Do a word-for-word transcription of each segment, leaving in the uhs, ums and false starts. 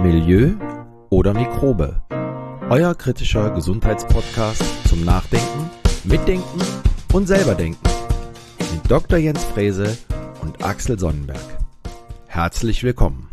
Milieu oder Mikrobe? Euer kritischer Gesundheitspodcast zum Nachdenken, Mitdenken und selberdenken mit Doktor Jens Frese und Axel Sonnenberg. Herzlich willkommen.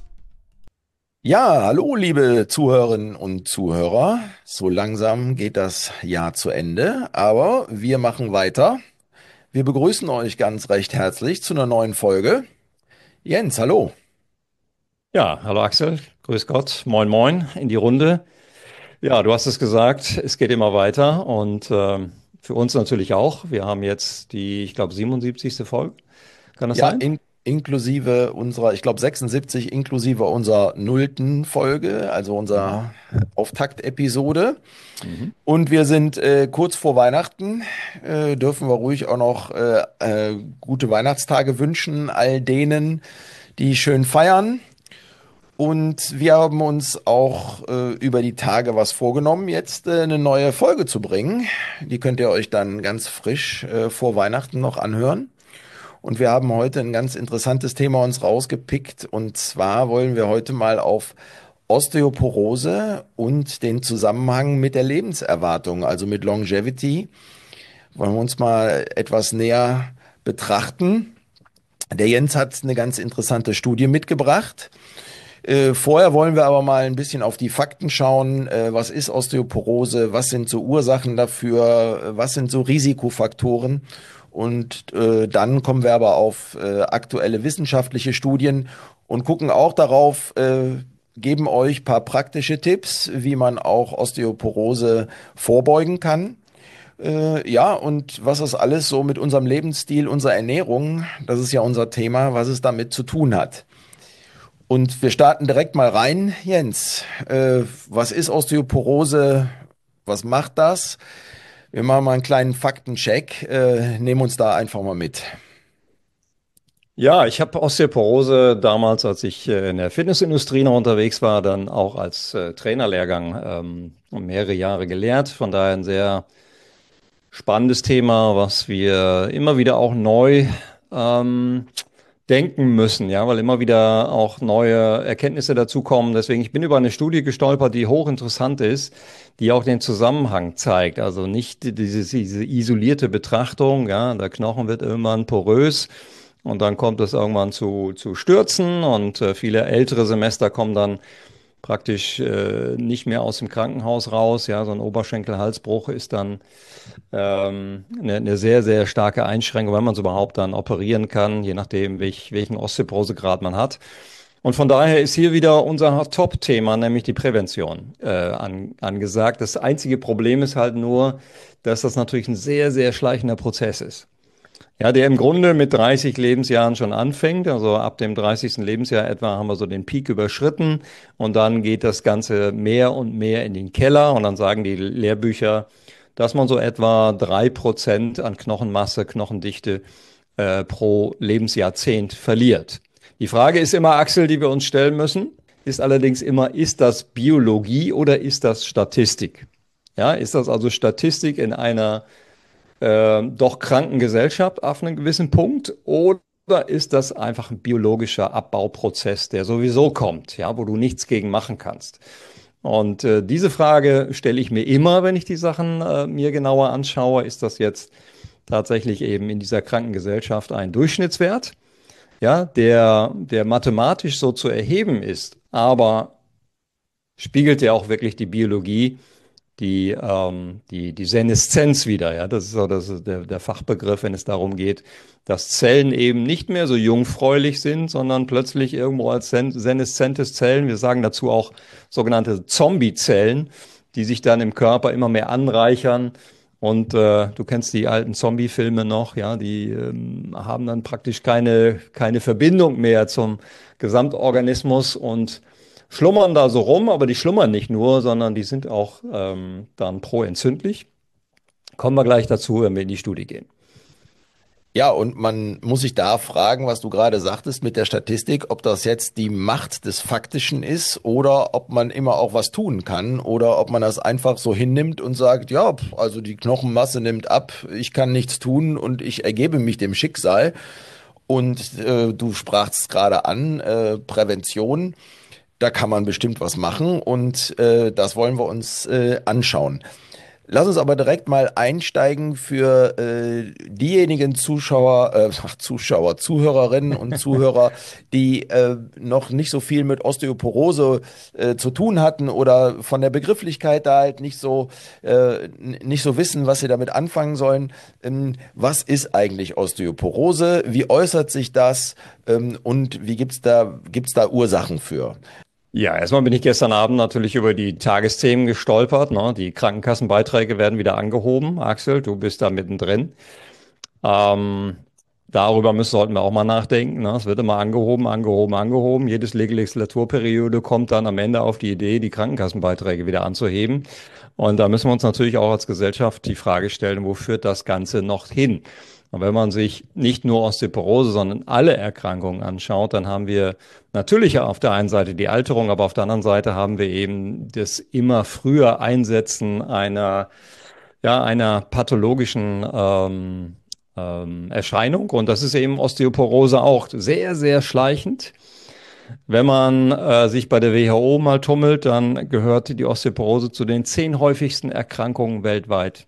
Ja, hallo liebe Zuhörerinnen und Zuhörer. So langsam geht das Jahr zu Ende, aber wir machen weiter. Wir begrüßen euch ganz recht herzlich zu einer neuen Folge. Jens, hallo. Ja, hallo Axel, grüß Gott, moin moin in die Runde. Ja, du hast es gesagt, es geht immer weiter und ähm, für uns natürlich auch. Wir haben jetzt die, ich glaube, siebenundsiebzigste Folge. Kann das Ja, sein? in, inklusive unserer, ich glaube sechsundsiebzig, inklusive unserer nullten Folge, also unserer Auftaktepisode. Mhm. Und wir sind äh, kurz vor Weihnachten, äh, dürfen wir ruhig auch noch äh, äh, gute Weihnachtstage wünschen, all denen, die schön feiern. Und wir haben uns auch äh, über die Tage was vorgenommen, jetzt äh, eine neue Folge zu bringen. Die könnt ihr euch dann ganz frisch äh, vor Weihnachten noch anhören. Und wir haben heute ein ganz interessantes Thema uns rausgepickt. Und zwar wollen wir heute mal auf Osteoporose und den Zusammenhang mit der Lebenserwartung, also mit Longevity, wollen wir uns mal etwas näher betrachten. Der Jens hat eine ganz interessante Studie mitgebracht. Äh, vorher wollen wir aber mal ein bisschen auf die Fakten schauen. Äh, was ist Osteoporose? Was sind so Ursachen dafür? Äh, Was sind so Risikofaktoren? Und äh, dann kommen wir aber auf äh, aktuelle wissenschaftliche Studien und gucken auch darauf, äh, geben euch paar praktische Tipps, wie man auch Osteoporose vorbeugen kann. Äh, ja, und was das alles so mit unserem Lebensstil, unserer Ernährung, das ist ja unser Thema, was es damit zu tun hat. Und wir starten direkt mal rein. Jens, äh, was ist Osteoporose? Was macht das? Wir machen mal einen kleinen Faktencheck. Äh, nehmen uns da einfach mal mit. Ja, ich habe Osteoporose damals, als ich äh, in der Fitnessindustrie noch unterwegs war, dann auch als äh, Trainerlehrgang ähm, mehrere Jahre gelehrt. Von daher ein sehr spannendes Thema, was wir immer wieder auch neu ähm, denken müssen, ja, weil immer wieder auch neue Erkenntnisse dazukommen. Deswegen, ich bin über eine Studie gestolpert, die hochinteressant ist, die auch den Zusammenhang zeigt. Also nicht diese, diese isolierte Betrachtung, ja, der Knochen wird irgendwann porös und dann kommt es irgendwann zu, zu Stürzen und äh, viele ältere Semester kommen dann praktisch äh, nicht mehr aus dem Krankenhaus raus. Ja, so ein Oberschenkel-Halsbruch ist dann ähm, eine, eine sehr, sehr starke Einschränkung, wenn man es überhaupt dann operieren kann, je nachdem, welch, welchen Osteoporosegrad man hat. Und von daher ist hier wieder unser Top-Thema, nämlich die Prävention, äh, an, angesagt. Das einzige Problem ist halt nur, dass das natürlich ein sehr, sehr schleichender Prozess ist. Ja, der im Grunde mit dreißig Lebensjahren schon anfängt. Also ab dem dreißigsten Lebensjahr etwa haben wir so den Peak überschritten und dann geht das Ganze mehr und mehr in den Keller und dann sagen die Lehrbücher, dass man so etwa drei Prozent an Knochenmasse, Knochendichte äh, pro Lebensjahrzehnt verliert. Die Frage ist immer, Axel, die wir uns stellen müssen, ist allerdings immer, ist das Biologie oder ist das Statistik? Ja, ist das also Statistik in einer äh, doch kranken Gesellschaft auf einem gewissen Punkt oder ist das einfach ein biologischer Abbauprozess, der sowieso kommt, ja, wo du nichts gegen machen kannst? Und äh, diese Frage stelle ich mir immer, wenn ich die Sachen äh, mir genauer anschaue. Ist das jetzt tatsächlich eben in dieser kranken Gesellschaft ein Durchschnittswert, ja, der, der mathematisch so zu erheben ist, aber spiegelt ja auch wirklich die Biologie, die, ähm, die, die Seneszenz wieder. Ja, das ist so das ist der, der Fachbegriff, wenn es darum geht, dass Zellen eben nicht mehr so jungfräulich sind, sondern plötzlich irgendwo als sen seneszentes Zellen, wir sagen dazu auch sogenannte Zombie-Zellen, die sich dann im Körper immer mehr anreichern. Und äh, du kennst die alten Zombie-Filme noch, ja, die ähm, haben dann praktisch keine, keine Verbindung mehr zum Gesamtorganismus und schlummern da so rum, aber die schlummern nicht nur, sondern die sind auch ähm, dann proentzündlich. Kommen wir gleich dazu, wenn wir in die Studie gehen. Ja, und man muss sich da fragen, was du gerade sagtest mit der Statistik, ob das jetzt die Macht des Faktischen ist oder ob man immer auch was tun kann oder ob man das einfach so hinnimmt und sagt, ja, pf, also die Knochenmasse nimmt ab, ich kann nichts tun und ich ergebe mich dem Schicksal. Und äh, du sprachst gerade an, äh, Prävention. da kann man bestimmt was machen und äh, das wollen wir uns äh, anschauen. Lass uns aber direkt mal einsteigen für äh, diejenigen Zuschauer, äh, ach, Zuschauer, Zuhörerinnen und Zuhörer, die äh, noch nicht so viel mit Osteoporose äh, zu tun hatten oder von der Begrifflichkeit da halt nicht so äh, n- nicht so wissen, was sie damit anfangen sollen. Ähm, was ist eigentlich Osteoporose? Wie äußert sich das? Ähm, und wie gibt's da gibt's da Ursachen für? Ja, erstmal bin ich gestern Abend natürlich über die Tagesthemen gestolpert. Ne? Die Krankenkassenbeiträge werden wieder angehoben. Axel, du bist da mittendrin. Ähm, darüber müssen, sollten wir auch mal nachdenken. Ne? Es wird immer angehoben, angehoben, angehoben. Jedes Legislaturperiode kommt dann am Ende auf die Idee, die Krankenkassenbeiträge wieder anzuheben. Und da müssen wir uns natürlich auch als Gesellschaft die Frage stellen, wo führt das Ganze noch hin? Und wenn man sich nicht nur Osteoporose, sondern alle Erkrankungen anschaut, dann haben wir natürlich auf der einen Seite die Alterung, aber auf der anderen Seite haben wir eben das immer früher Einsetzen einer, ja, einer pathologischen ähm, ähm, Erscheinung. Und das ist eben Osteoporose auch sehr, sehr schleichend. Wenn man äh, sich bei der W H O mal tummelt, dann gehört die Osteoporose zu den zehn häufigsten Erkrankungen weltweit.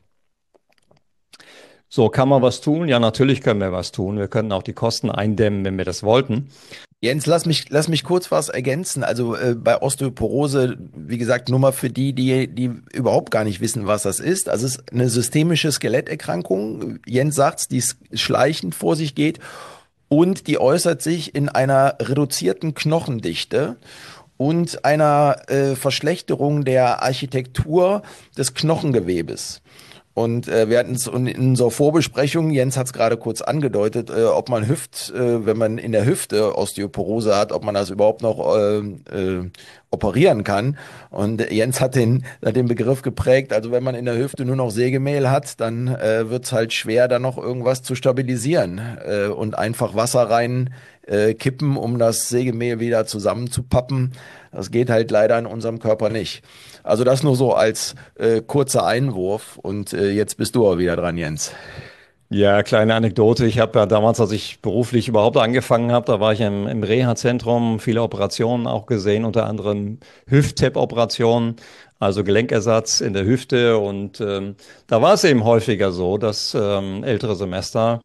So, kann man was tun? Ja, natürlich können wir was tun. Wir können auch die Kosten eindämmen, wenn wir das wollten. Jens, lass mich, lass mich kurz was ergänzen. Also äh, bei Osteoporose, wie gesagt, nur mal für die, die, die überhaupt gar nicht wissen, was das ist. Also es ist eine systemische Skeletterkrankung. Jens sagt's, die s- schleichend vor sich geht und die äußert sich in einer reduzierten Knochendichte und einer äh, Verschlechterung der Architektur des Knochengewebes. Und äh, wir hatten es in in unserer Vorbesprechung, Jens hat es gerade kurz angedeutet, äh, ob man Hüft, äh, wenn man in der Hüfte Osteoporose hat, ob man das überhaupt noch äh, äh, operieren kann. Und Jens hat den, hat den Begriff geprägt, also wenn man in der Hüfte nur noch Sägemehl hat, dann äh, wird es halt schwer, da noch irgendwas zu stabilisieren äh, und einfach Wasser rein äh, kippen, um das Sägemehl wieder zusammenzupappen. Das geht halt leider in unserem Körper nicht. Also das nur so als äh, kurzer Einwurf. Und äh, jetzt bist du aber wieder dran, Jens. Ja, kleine Anekdote. Ich habe ja damals, als ich beruflich überhaupt angefangen habe, da war ich im, im Reha-Zentrum, viele Operationen auch gesehen, unter anderem Hüft-Tap-Operationen, also Gelenkersatz in der Hüfte. Und ähm, da war es eben häufiger so, dass ähm, ältere Semester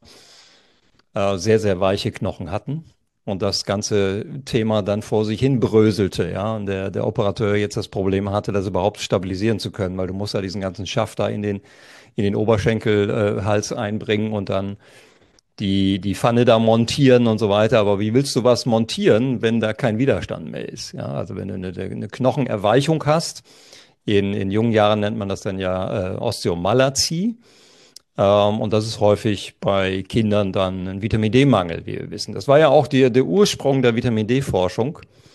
äh, sehr, sehr weiche Knochen hatten und das ganze Thema dann vor sich hin bröselte, ja, und der, der Operateur jetzt das Problem hatte, das überhaupt stabilisieren zu können, weil du musst ja diesen ganzen Schaft da in den, in den Oberschenkelhals äh, Hals einbringen und dann die, die Pfanne da montieren und so weiter. Aber wie willst du was montieren, wenn da kein Widerstand mehr ist? Ja, also wenn du eine, eine Knochenerweichung hast, in, in jungen Jahren nennt man das dann ja äh, Osteomalazie. Ähm, und das ist häufig bei Kindern dann ein Vitamin D-Mangel, wie wir wissen. Das war ja auch die, der Ursprung der Vitamin D-Forschung.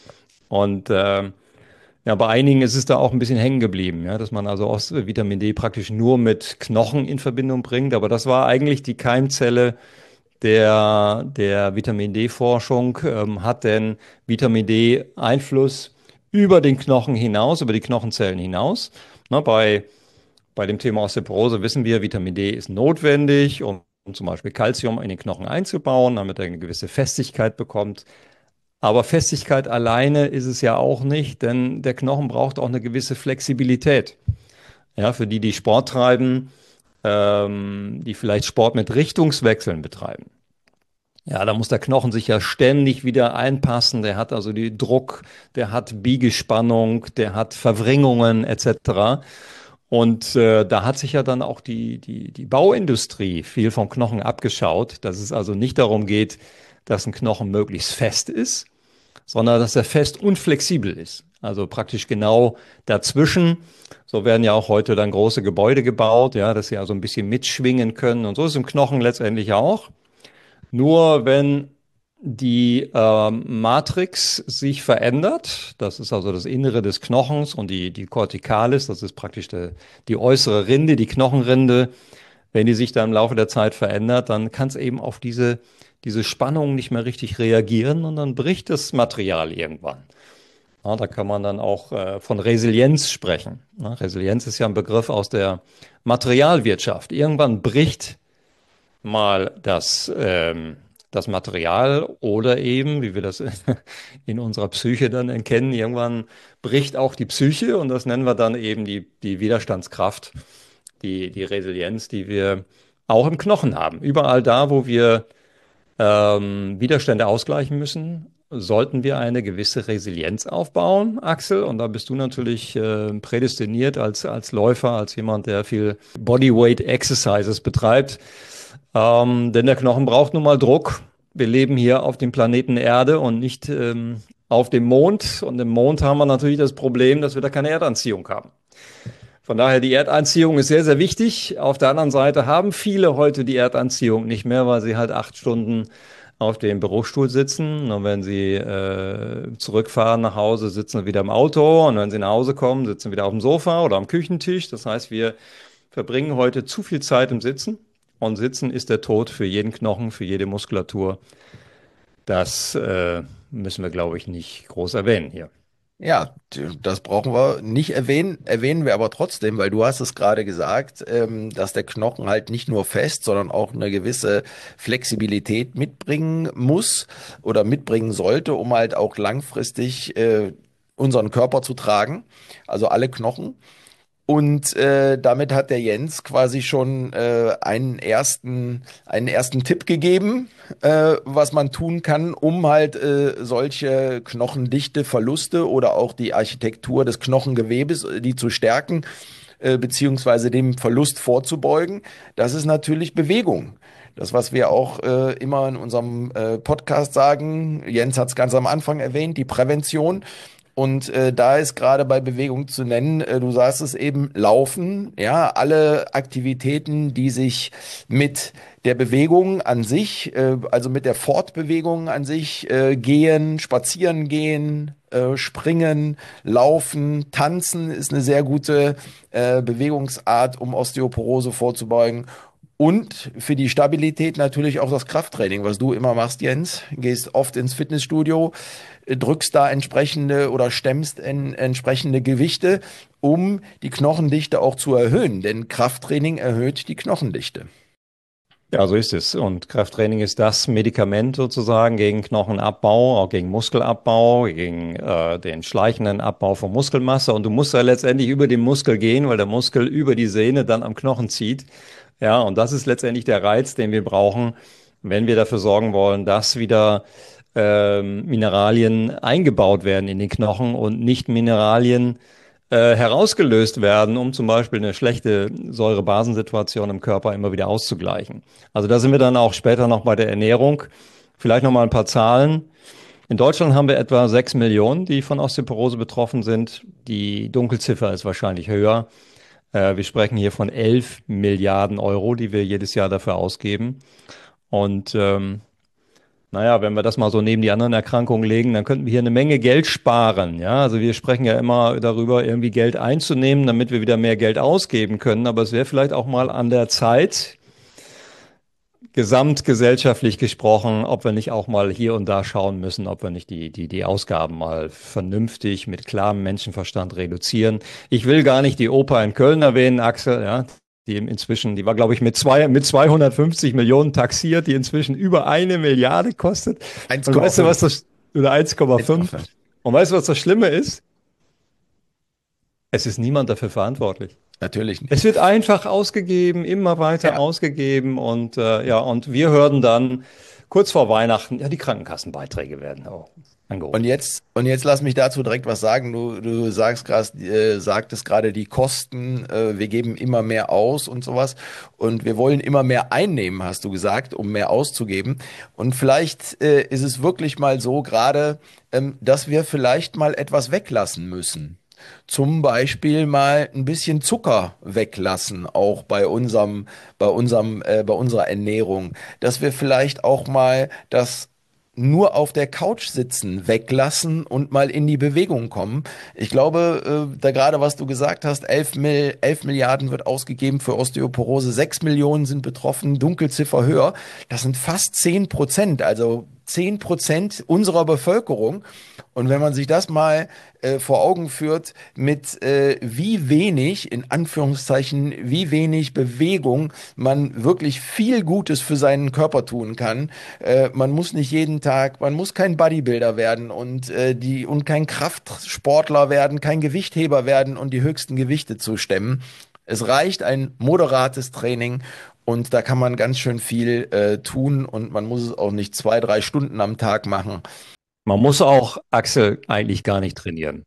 Und ähm, ja, bei einigen ist es da auch ein bisschen hängen geblieben, ja, dass man also aus Vitamin D praktisch nur mit Knochen in Verbindung bringt. Aber das war eigentlich die Keimzelle der, der Vitamin D-Forschung. Ähm, hat denn Vitamin D Einfluss über den Knochen hinaus, über die Knochenzellen hinaus? Na, bei bei dem Thema Osteoporose wissen wir, Vitamin D ist notwendig, um, um zum Beispiel Calcium in den Knochen einzubauen, damit er eine gewisse Festigkeit bekommt. Aber Festigkeit alleine ist es ja auch nicht, denn der Knochen braucht auch eine gewisse Flexibilität. Ja, für die, die Sport treiben, ähm, die vielleicht Sport mit Richtungswechseln betreiben. Ja, da muss der Knochen sich ja ständig wieder einpassen. Der hat also die Druck, der hat Biegespannung, der hat Verwringungen et cetera. Und äh, da hat sich ja dann auch die, die, die Bauindustrie viel vom Knochen abgeschaut, dass es also nicht darum geht, dass ein Knochen möglichst fest ist, sondern dass er fest und flexibel ist. Also praktisch genau dazwischen. So werden ja auch heute dann große Gebäude gebaut, ja, dass sie also ein bisschen mitschwingen können. Und so ist es im Knochen letztendlich auch. Nur wenn die ähm, Matrix sich verändert, das ist also das Innere des Knochens und die, die Corticalis, das ist praktisch die, die äußere Rinde, die Knochenrinde, wenn die sich dann im Laufe der Zeit verändert, dann kann es eben auf diese, diese Spannung nicht mehr richtig reagieren und dann bricht das Material irgendwann. Ja, da kann man dann auch äh, von Resilienz sprechen. Ja, Resilienz ist ja ein Begriff aus der Materialwirtschaft. Irgendwann bricht mal das, ähm, das Material oder eben, wie wir das in unserer Psyche dann erkennen, irgendwann bricht auch die Psyche und das nennen wir dann eben die, die Widerstandskraft, die, die Resilienz, die wir auch im Knochen haben. Überall da, wo wir ähm, Widerstände ausgleichen müssen, sollten wir eine gewisse Resilienz aufbauen, Axel. Und da bist du natürlich äh, prädestiniert als, als Läufer, als jemand, der viel Bodyweight Exercises betreibt. Ähm, denn der Knochen braucht nun mal Druck. Wir leben hier auf dem Planeten Erde und nicht ähm, auf dem Mond. Und im Mond haben wir natürlich das Problem, dass wir da keine Erdanziehung haben. Von daher, die Erdanziehung ist sehr, sehr wichtig. Auf der anderen Seite haben viele heute die Erdanziehung nicht mehr, weil sie halt acht Stunden auf dem Bürostuhl sitzen. Und wenn sie äh, zurückfahren nach Hause, sitzen sie wieder im Auto. Und wenn sie nach Hause kommen, sitzen sie wieder auf dem Sofa oder am Küchentisch. Das heißt, wir verbringen heute zu viel Zeit im Sitzen. Und Sitzen ist der Tod für jeden Knochen, für jede Muskulatur. Das äh, müssen wir, glaube ich, nicht groß erwähnen hier. Ja, das brauchen wir nicht erwähnen, erwähnen wir aber trotzdem, weil du hast es gerade gesagt, ähm, dass der Knochen halt nicht nur fest, sondern auch eine gewisse Flexibilität mitbringen muss oder mitbringen sollte, um halt auch langfristig äh, unseren Körper zu tragen, also alle Knochen. Und äh, damit hat der Jens quasi schon äh, einen ersten, einen ersten Tipp gegeben, äh, was man tun kann, um halt äh, solche knochendichte Verluste oder auch die Architektur des Knochengewebes, äh, die zu stärken, äh, beziehungsweise dem Verlust vorzubeugen. Das ist natürlich Bewegung. Das, was wir auch äh, immer in unserem äh, Podcast sagen, Jens hat es ganz am Anfang erwähnt, die Prävention. Und äh, da ist gerade bei Bewegung zu nennen, äh, du sagst es eben, Laufen, ja, alle Aktivitäten, die sich mit der Bewegung an sich, äh, also mit der Fortbewegung an sich, äh, gehen, spazieren gehen, äh, springen, laufen, tanzen ist eine sehr gute äh, Bewegungsart, um Osteoporose vorzubeugen. Und für die Stabilität natürlich auch das Krafttraining, was du immer machst, Jens. Gehst oft ins Fitnessstudio, äh, drückst da entsprechende oder stemmst in, entsprechende Gewichte, um die Knochendichte auch zu erhöhen. Denn Krafttraining erhöht die Knochendichte. Ja, so ist es. Und Krafttraining ist das Medikament sozusagen gegen Knochenabbau, auch gegen Muskelabbau, gegen äh, den schleichenden Abbau von Muskelmasse. Und du musst ja letztendlich über den Muskel gehen, weil der Muskel über die Sehne dann am Knochen zieht. Ja, und das ist letztendlich der Reiz, den wir brauchen, wenn wir dafür sorgen wollen, dass wieder ähm, Mineralien eingebaut werden in den Knochen und nicht Mineralien äh, herausgelöst werden, um zum Beispiel eine schlechte Säure-Basen-Situation im Körper immer wieder auszugleichen. Also da sind wir dann auch später noch bei der Ernährung. Vielleicht noch mal ein paar Zahlen. In Deutschland haben wir etwa sechs Millionen, die von Osteoporose betroffen sind. Die Dunkelziffer ist wahrscheinlich höher. Wir sprechen hier von elf Milliarden Euro, die wir jedes Jahr dafür ausgeben. Und ähm, naja, wenn wir das mal so neben die anderen Erkrankungen legen, dann könnten wir hier eine Menge Geld sparen. Ja, also wir sprechen ja immer darüber, irgendwie Geld einzunehmen, damit wir wieder mehr Geld ausgeben können. Aber es wäre vielleicht auch mal an der Zeit, gesamtgesellschaftlich gesprochen, ob wir nicht auch mal hier und da schauen müssen, ob wir nicht die, die, die Ausgaben mal vernünftig mit klarem Menschenverstand reduzieren. Ich will gar nicht die Oper in Köln erwähnen, Axel, ja, die inzwischen, die war, glaube ich, mit zwei, mit zweihundertfünfzig Millionen taxiert, die inzwischen über eine Milliarde kostet. eins Und Komma weißt du, was fünf. das, oder eins Komma fünf. Und weißt du, was das Schlimme ist? Es ist niemand dafür verantwortlich. Natürlich nicht. Es wird einfach ausgegeben, immer weiter Ja. ausgegeben und äh, ja, und wir hören dann kurz vor Weihnachten, ja, die Krankenkassenbeiträge werden auch angehoben. Und jetzt, und jetzt lass mich dazu direkt was sagen. Du, du sagst grad, äh, sagtest gerade die Kosten, äh, wir geben immer mehr aus und sowas. Und wir wollen immer mehr einnehmen, hast du gesagt, um mehr auszugeben. Und vielleicht äh, ist es wirklich mal so gerade, ähm, dass wir vielleicht mal etwas weglassen müssen. Zum Beispiel mal ein bisschen Zucker weglassen, auch bei unserem, bei unserem, äh, bei unserer Ernährung. Dass wir vielleicht auch mal das nur auf der Couch sitzen weglassen und mal in die Bewegung kommen. Ich glaube, äh, da gerade was du gesagt hast, elf Mil, elf Milliarden wird ausgegeben für Osteoporose, sechs Millionen sind betroffen, Dunkelziffer höher. Das sind fast zehn Prozent. Also zehn Prozent unserer Bevölkerung. Und wenn man sich das mal äh, vor Augen führt, mit äh, wie wenig, in Anführungszeichen, wie wenig Bewegung man wirklich viel Gutes für seinen Körper tun kann. Äh, man muss nicht jeden Tag, man muss kein Bodybuilder werden und, äh, die, und kein Kraftsportler werden, kein Gewichtheber werden und die höchsten Gewichte zu stemmen. Es reicht ein moderates Training und da kann man ganz schön viel äh, tun und man muss es auch nicht zwei, drei Stunden am Tag machen. Man muss auch, Axel, eigentlich gar nicht trainieren.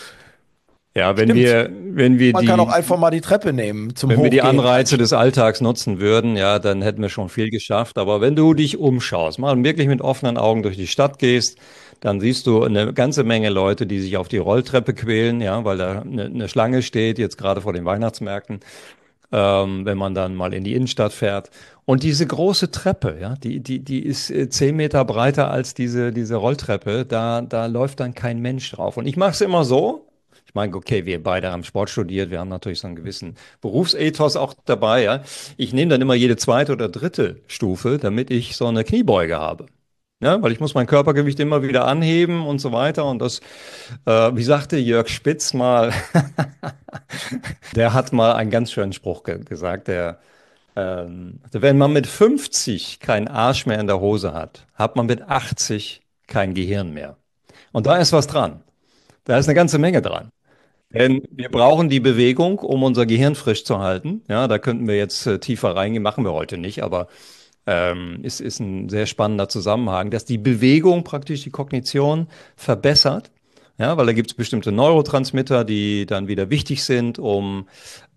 Ja, wenn Stimmt. wir, wenn wir Man kann auch die, einfach mal die Treppe nehmen zum wenn wir die Hochgehen. Anreize des Alltags nutzen würden, ja, dann hätten wir schon viel geschafft. Aber wenn du dich umschaust, mal wirklich mit offenen Augen durch die Stadt gehst, dann siehst du eine ganze Menge Leute, die sich auf die Rolltreppe quälen, ja, weil da eine, eine Schlange steht, jetzt gerade vor den Weihnachtsmärkten, ähm, wenn man dann mal in die Innenstadt fährt. Und diese große Treppe, ja, die, die, die ist äh, zehn Meter breiter als diese, diese Rolltreppe. Da, da läuft dann kein Mensch drauf. Und ich mache es immer so. Ich meine, okay, wir beide haben Sport studiert, wir haben natürlich so einen gewissen Berufsethos auch dabei, ja. Ich nehme dann immer jede zweite oder dritte Stufe, damit ich so eine Kniebeuge habe. Ja, weil ich muss mein Körpergewicht immer wieder anheben und so weiter. Und das, äh, wie sagte Jörg Spitz mal, der hat mal einen ganz schönen Spruch ge gesagt, der, ähm, wenn man mit fünfzig keinen Arsch mehr in der Hose hat, hat man mit achtzig kein Gehirn mehr. Und da ist was dran. Da ist eine ganze Menge dran. Denn wir brauchen die Bewegung, um unser Gehirn frisch zu halten. Ja, da könnten wir jetzt äh, tiefer reingehen, machen wir heute nicht, aber ähm, ist, ist ein sehr spannender Zusammenhang, dass die Bewegung praktisch die Kognition verbessert. Ja, weil da gibt es bestimmte Neurotransmitter, die dann wieder wichtig sind, um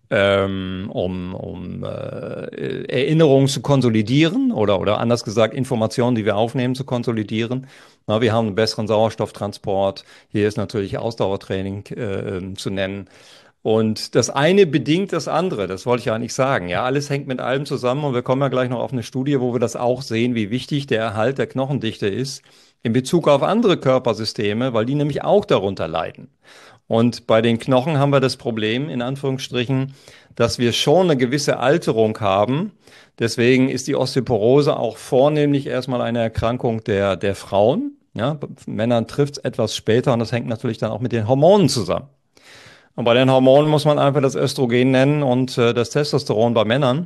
ähm, um, um äh, Erinnerungen zu konsolidieren oder, oder anders gesagt, Informationen, die wir aufnehmen, zu konsolidieren. Na, wir haben einen besseren Sauerstofftransport. Hier ist natürlich Ausdauertraining äh, zu nennen. Und das eine bedingt das andere, das wollte ich eigentlich sagen. Ja, alles hängt mit allem zusammen und wir kommen ja gleich noch auf eine Studie, wo wir das auch sehen, wie wichtig der Erhalt der Knochendichte ist in Bezug auf andere Körpersysteme, weil die nämlich auch darunter leiden. Und bei den Knochen haben wir das Problem, in Anführungsstrichen, dass wir schon eine gewisse Alterung haben. Deswegen ist die Osteoporose auch vornehmlich erstmal eine Erkrankung der, der Frauen. Ja, bei Männern trifft es etwas später und das hängt natürlich dann auch mit den Hormonen zusammen. Und bei den Hormonen muss man einfach das Östrogen nennen und äh, das Testosteron bei Männern.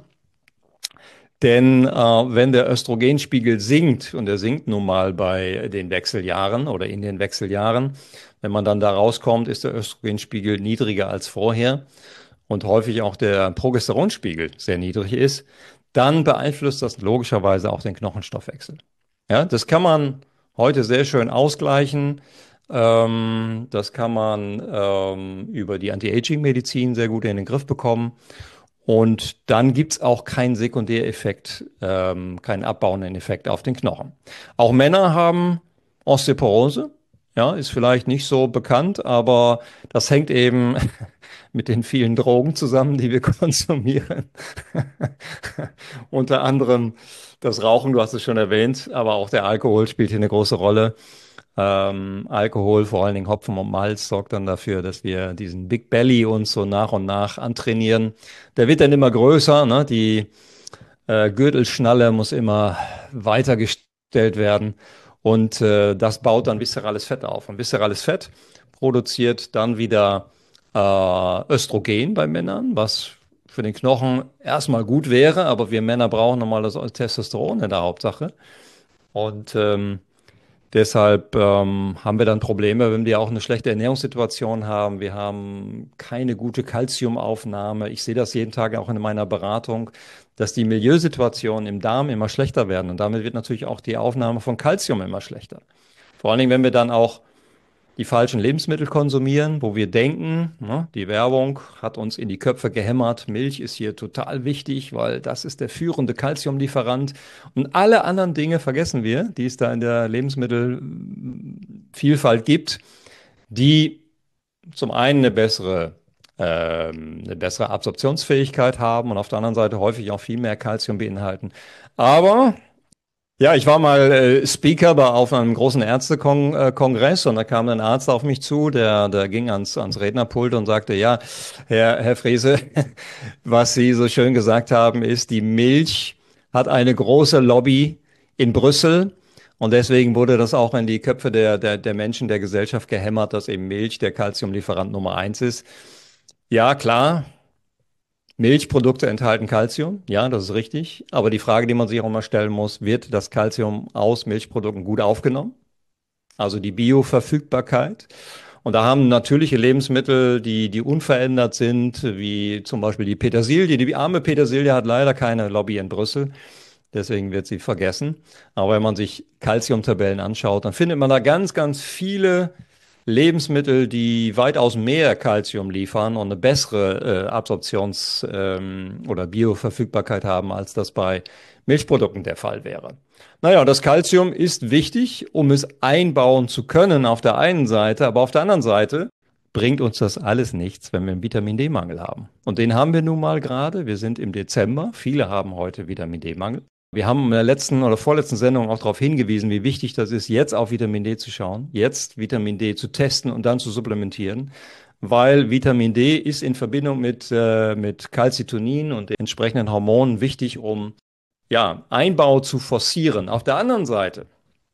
Denn äh, wenn der Östrogenspiegel sinkt, und er sinkt nun mal bei den Wechseljahren oder in den Wechseljahren, wenn man dann da rauskommt, ist der Östrogenspiegel niedriger als vorher und häufig auch der Progesteronspiegel sehr niedrig ist, dann beeinflusst das logischerweise auch den Knochenstoffwechsel. Ja, das kann man heute sehr schön ausgleichen. Ähm, das kann man ähm, über die Anti-Aging-Medizin sehr gut in den Griff bekommen. Und dann gibt's auch keinen Sekundäreffekt, ähm, keinen abbauenden Effekt auf den Knochen. Auch Männer haben Osteoporose. Ja, ist vielleicht nicht so bekannt, aber das hängt eben mit den vielen Drogen zusammen, die wir konsumieren. Unter anderem das Rauchen, du hast es schon erwähnt, aber auch der Alkohol spielt hier eine große Rolle. Ähm, Alkohol, vor allen Dingen Hopfen und Malz, sorgt dann dafür, dass wir diesen Big Belly uns so nach und nach antrainieren. Der wird dann immer größer, ne? Die äh, Gürtelschnalle muss immer weiter gestellt werden und äh, das baut dann viszerales Fett auf. Und viszerales Fett produziert dann wieder äh, Östrogen bei Männern, was für den Knochen erstmal gut wäre, aber wir Männer brauchen nochmal das Testosteron in der Hauptsache. Und ähm, Deshalb ähm, haben wir dann Probleme, wenn wir auch eine schlechte Ernährungssituation haben. Wir haben keine gute Kalziumaufnahme. Ich sehe das jeden Tag auch in meiner Beratung, dass die Milieusituationen im Darm immer schlechter werden. Und damit wird natürlich auch die Aufnahme von Kalzium immer schlechter. Vor allen Dingen, wenn wir dann auch die falschen Lebensmittel konsumieren, wo wir denken, ne, die Werbung hat uns in die Köpfe gehämmert, Milch ist hier total wichtig, weil das ist der führende Kalziumlieferant. Und alle anderen Dinge vergessen wir, die es da in der Lebensmittelvielfalt gibt, die zum einen eine bessere, ähm, eine bessere Absorptionsfähigkeit haben und auf der anderen Seite häufig auch viel mehr Kalzium beinhalten. Aber ja, ich war mal äh, Speaker bei, auf einem großen Ärztekongress und da kam ein Arzt auf mich zu, der, der ging ans, ans Rednerpult und sagte, ja, Herr, Herr Frese, was Sie so schön gesagt haben, ist, die Milch hat eine große Lobby in Brüssel Und deswegen wurde das auch in die Köpfe der, der, der Menschen, der Gesellschaft gehämmert, dass eben Milch der Calciumlieferant Nummer eins ist. Ja, klar, Milchprodukte enthalten Calcium. Ja, das ist richtig. Aber die Frage, die man sich auch mal stellen muss, wird das Calcium aus Milchprodukten gut aufgenommen? Also die Bioverfügbarkeit. Und da haben natürliche Lebensmittel, die, die unverändert sind, wie zum Beispiel die Petersilie. Die arme Petersilie hat leider keine Lobby in Brüssel. Deswegen wird sie vergessen. Aber wenn man sich Calciumtabellen anschaut, dann findet man da ganz, ganz viele Lebensmittel, die weitaus mehr Calcium liefern und eine bessere äh, Absorptions- ähm, oder Bioverfügbarkeit haben, als das bei Milchprodukten der Fall wäre. Naja, das Calcium ist wichtig, um es einbauen zu können auf der einen Seite, aber auf der anderen Seite bringt uns das alles nichts, wenn wir einen Vitamin D-Mangel haben. Und den haben wir nun mal gerade. Wir sind im Dezember. Viele haben heute Vitamin D-Mangel. Wir haben in der letzten oder vorletzten Sendung auch darauf hingewiesen, wie wichtig das ist, jetzt auf Vitamin D zu schauen, jetzt Vitamin D zu testen und dann zu supplementieren, weil Vitamin D ist in Verbindung mit, äh, mit Calcitonin und den entsprechenden Hormonen wichtig, um ja, Einbau zu forcieren. Auf der anderen Seite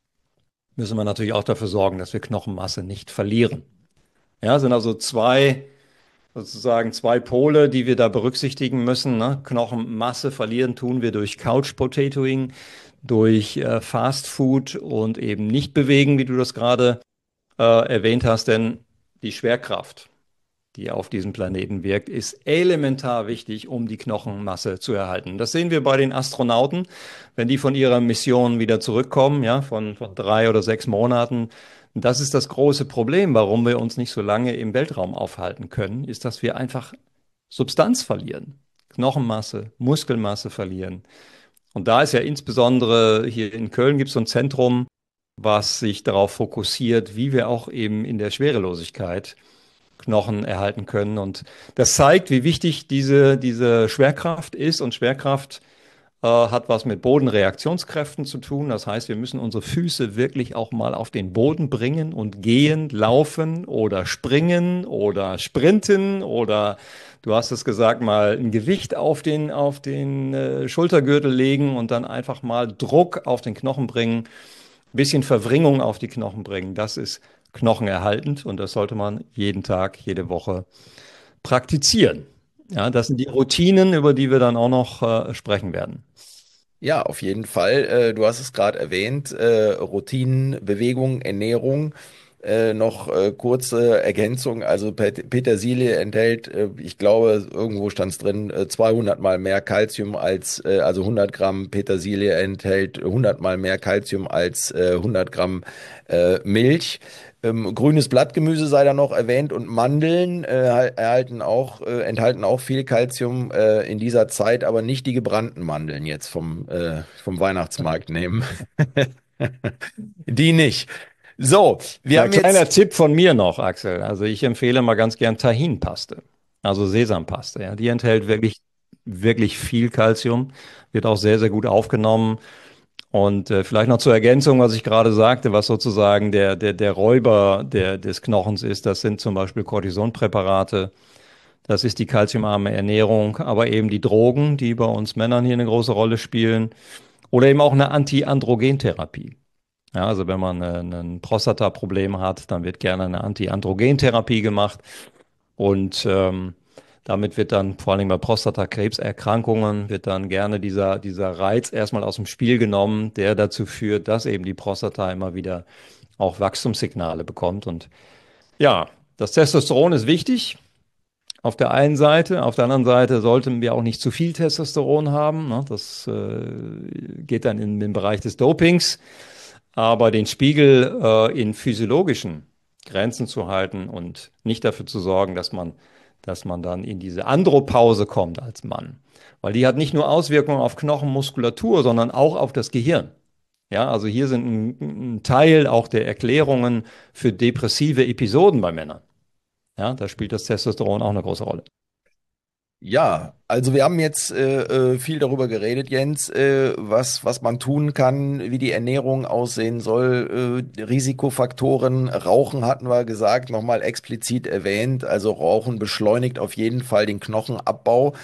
müssen wir natürlich auch dafür sorgen, dass wir Knochenmasse nicht verlieren. Ja, sind also zwei sozusagen zwei Pole, die wir da berücksichtigen müssen. Ne? Knochenmasse verlieren tun wir durch Couch Potatoing, durch äh, Fast Food und eben nicht bewegen, wie du das gerade äh, erwähnt hast, denn die Schwerkraft, die auf diesem Planeten wirkt, ist elementar wichtig, um die Knochenmasse zu erhalten. Das sehen wir bei den Astronauten, wenn die von ihrer Mission wieder zurückkommen, ja, von, von drei oder sechs Monaten. Das ist das große Problem, warum wir uns nicht so lange im Weltraum aufhalten können, ist, dass wir einfach Substanz verlieren, Knochenmasse, Muskelmasse verlieren. Und da ist ja insbesondere hier in Köln gibt es so ein Zentrum, was sich darauf fokussiert, wie wir auch eben in der Schwerelosigkeit Knochen erhalten können. Und das zeigt, wie wichtig diese, diese Schwerkraft ist. Und Schwerkraft äh, hat was mit Bodenreaktionskräften zu tun. Das heißt, wir müssen unsere Füße wirklich auch mal auf den Boden bringen und gehen, laufen oder springen oder sprinten oder du hast es gesagt, mal ein Gewicht auf den, auf den äh, Schultergürtel legen und dann einfach mal Druck auf den Knochen bringen, ein bisschen Verwringung auf die Knochen bringen. Das ist knochenerhaltend und das sollte man jeden Tag, jede Woche praktizieren. Ja, das sind die Routinen, über die wir dann auch noch äh, sprechen werden. Ja, auf jeden Fall. Äh, du hast es gerade erwähnt, äh, Routinen, Bewegung, Ernährung. Äh, noch äh, kurze Ergänzung. Also Pet Petersilie enthält, äh, ich glaube, irgendwo stand es drin, äh, zweihundert mal mehr Calcium als, äh, also hundert Gramm Petersilie enthält hundert mal mehr Calcium als äh, hundert Gramm äh, Milch. Ähm, grünes Blattgemüse sei da noch erwähnt und Mandeln äh, erhalten auch, äh, enthalten auch viel Calcium äh, in dieser Zeit, aber nicht die gebrannten Mandeln jetzt vom, äh, vom Weihnachtsmarkt nehmen. Die nicht. So, wir Ja, haben kleiner jetzt. Tipp von mir noch, Axel. Also ich empfehle mal ganz gern Tahinpaste, also Sesampaste. Ja. Die enthält wirklich, wirklich viel Calcium, wird auch sehr, sehr gut aufgenommen. Und äh, vielleicht noch zur Ergänzung, was ich gerade sagte, was sozusagen der, der, der Räuber der, des Knochens ist, das sind zum Beispiel Cortisonpräparate, das ist die calciumarme Ernährung, aber eben die Drogen, die bei uns Männern hier eine große Rolle spielen, oder eben auch eine Anti-Androgentherapie. Ja, also wenn man äh, ein Prostata-Problem hat, dann wird gerne eine Anti-Androgentherapie gemacht und ähm, damit wird dann vor allem bei Prostatakrebserkrankungen wird dann gerne dieser, dieser Reiz erstmal aus dem Spiel genommen, der dazu führt, dass eben die Prostata immer wieder auch Wachstumssignale bekommt. Und ja, das Testosteron ist wichtig auf der einen Seite. Auf der anderen Seite sollten wir auch nicht zu viel Testosteron haben. Ne? Das äh, geht dann in den Bereich des Dopings. Aber den Spiegel äh, in physiologischen Grenzen zu halten und nicht dafür zu sorgen, dass man dass man dann in diese Andropause kommt als Mann. Weil die hat nicht nur Auswirkungen auf Knochenmuskulatur, sondern auch auf das Gehirn. Ja, also hier sind ein, ein Teil auch der Erklärungen für depressive Episoden bei Männern. Ja, da spielt das Testosteron auch eine große Rolle. Ja, also wir haben jetzt äh, äh, viel darüber geredet, Jens, äh, was, was man tun kann, wie die Ernährung aussehen soll, äh, Risikofaktoren, Rauchen hatten wir gesagt, nochmal explizit erwähnt, also Rauchen beschleunigt auf jeden Fall den Knochenabbau.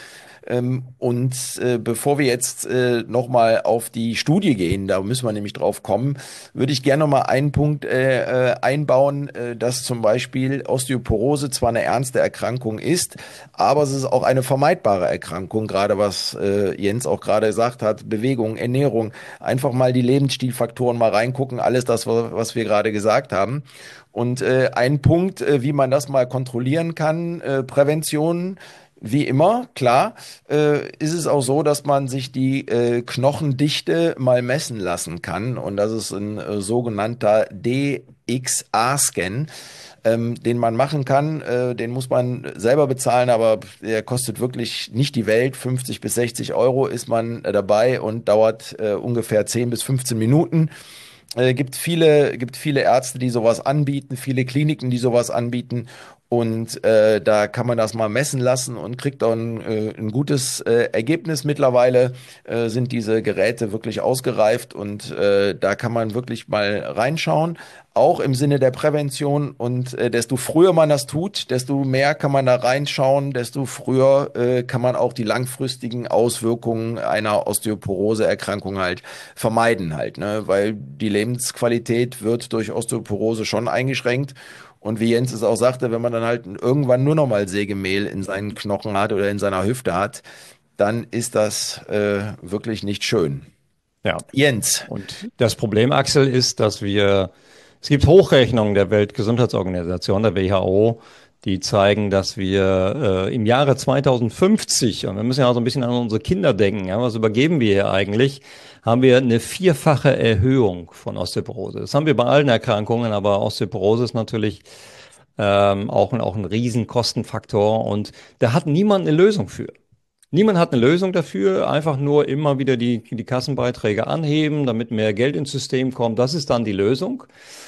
Ähm, und äh, bevor wir jetzt äh, nochmal auf die Studie gehen, da müssen wir nämlich drauf kommen, würde ich gerne nochmal einen Punkt äh, äh, einbauen, äh, dass zum Beispiel Osteoporose zwar eine ernste Erkrankung ist, aber es ist auch eine vermeidbare Erkrankung, gerade was äh, Jens auch gerade gesagt hat, Bewegung, Ernährung, einfach mal die Lebensstilfaktoren mal reingucken, alles das, was wir gerade gesagt haben. Und äh, ein Punkt, äh, wie man das mal kontrollieren kann, äh, Prävention, wie immer, klar, äh, ist es auch so, dass man sich die äh, Knochendichte mal messen lassen kann. Und das ist ein äh, sogenannter D X A-Scan, ähm, den man machen kann. Äh, den muss man selber bezahlen, aber der kostet wirklich nicht die Welt. fünfzig bis sechzig Euro ist man äh, dabei und dauert äh, ungefähr zehn bis fünfzehn Minuten. Äh, gibt viele, gibt viele Ärzte, die sowas anbieten, viele Kliniken, die sowas anbieten. Und äh, da kann man das mal messen lassen und kriegt dann äh, ein gutes äh, Ergebnis. Mittlerweile äh, sind diese Geräte wirklich ausgereift und äh, da kann man wirklich mal reinschauen, auch im Sinne der Prävention. Und äh, desto früher man das tut, desto mehr kann man da reinschauen, desto früher äh, kann man auch die langfristigen Auswirkungen einer Osteoporose-Erkrankung halt vermeiden halt, ne? Weil die Lebensqualität wird durch Osteoporose schon eingeschränkt. Und wie Jens es auch sagte, wenn man dann halt irgendwann nur noch mal Sägemehl in seinen Knochen hat oder in seiner Hüfte hat, dann ist das äh, wirklich nicht schön. Ja. Jens. Und das Problem, Axel, ist, dass wir, es gibt Hochrechnungen der Weltgesundheitsorganisation, der W H O, die zeigen, dass wir äh, im Jahre zweitausendfünfzig, und wir müssen ja auch so ein bisschen an unsere Kinder denken, ja, was übergeben wir hier eigentlich, haben wir eine vierfache Erhöhung von Osteoporose. Das haben wir bei allen Erkrankungen, aber Osteoporose ist natürlich ähm, auch, ein, auch ein Riesenkostenfaktor und da hat niemand eine Lösung für. Niemand hat eine Lösung dafür, einfach nur immer wieder die, die Kassenbeiträge anheben, damit mehr Geld ins System kommt. Das ist dann die Lösung.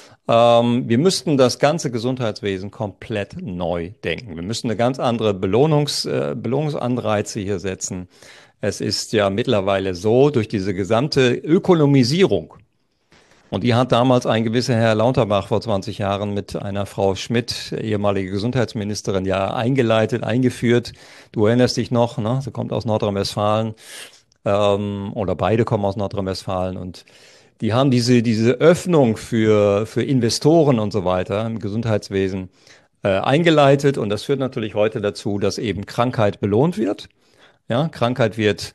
Ähm, wir müssten das ganze Gesundheitswesen komplett neu denken. Wir müssten eine ganz andere Belohnungs, äh, Belohnungsanreize hier setzen. Es ist ja mittlerweile so, durch diese gesamte Ökonomisierung, und die hat damals ein gewisser Herr Lauterbach vor zwanzig Jahren mit einer Frau Schmidt, ehemalige Gesundheitsministerin, ja eingeleitet, eingeführt. Du erinnerst dich noch, ne? Sie kommt aus Nordrhein-Westfalen, ähm, oder beide kommen aus Nordrhein-Westfalen und die haben diese, diese Öffnung für, für Investoren und so weiter im Gesundheitswesen äh, eingeleitet. Und das führt natürlich heute dazu, dass eben Krankheit belohnt wird. Ja, Krankheit wird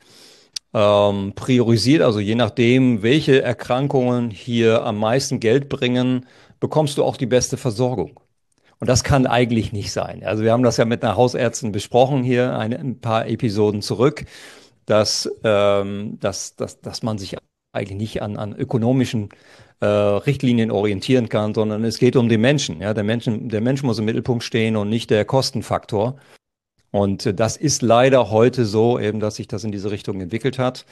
ähm, priorisiert, also je nachdem, welche Erkrankungen hier am meisten Geld bringen, bekommst du auch die beste Versorgung. Und das kann eigentlich nicht sein. Also wir haben das ja mit einer Hausärztin besprochen hier eine, ein paar Episoden zurück, dass, ähm, dass, dass, dass man sich eigentlich nicht an, an ökonomischen äh, Richtlinien orientieren kann, sondern es geht um den Menschen. Ja, der Menschen, der Mensch muss im Mittelpunkt stehen und nicht der Kostenfaktor. Und äh, das ist leider heute so, eben, dass sich das in diese Richtung entwickelt hat.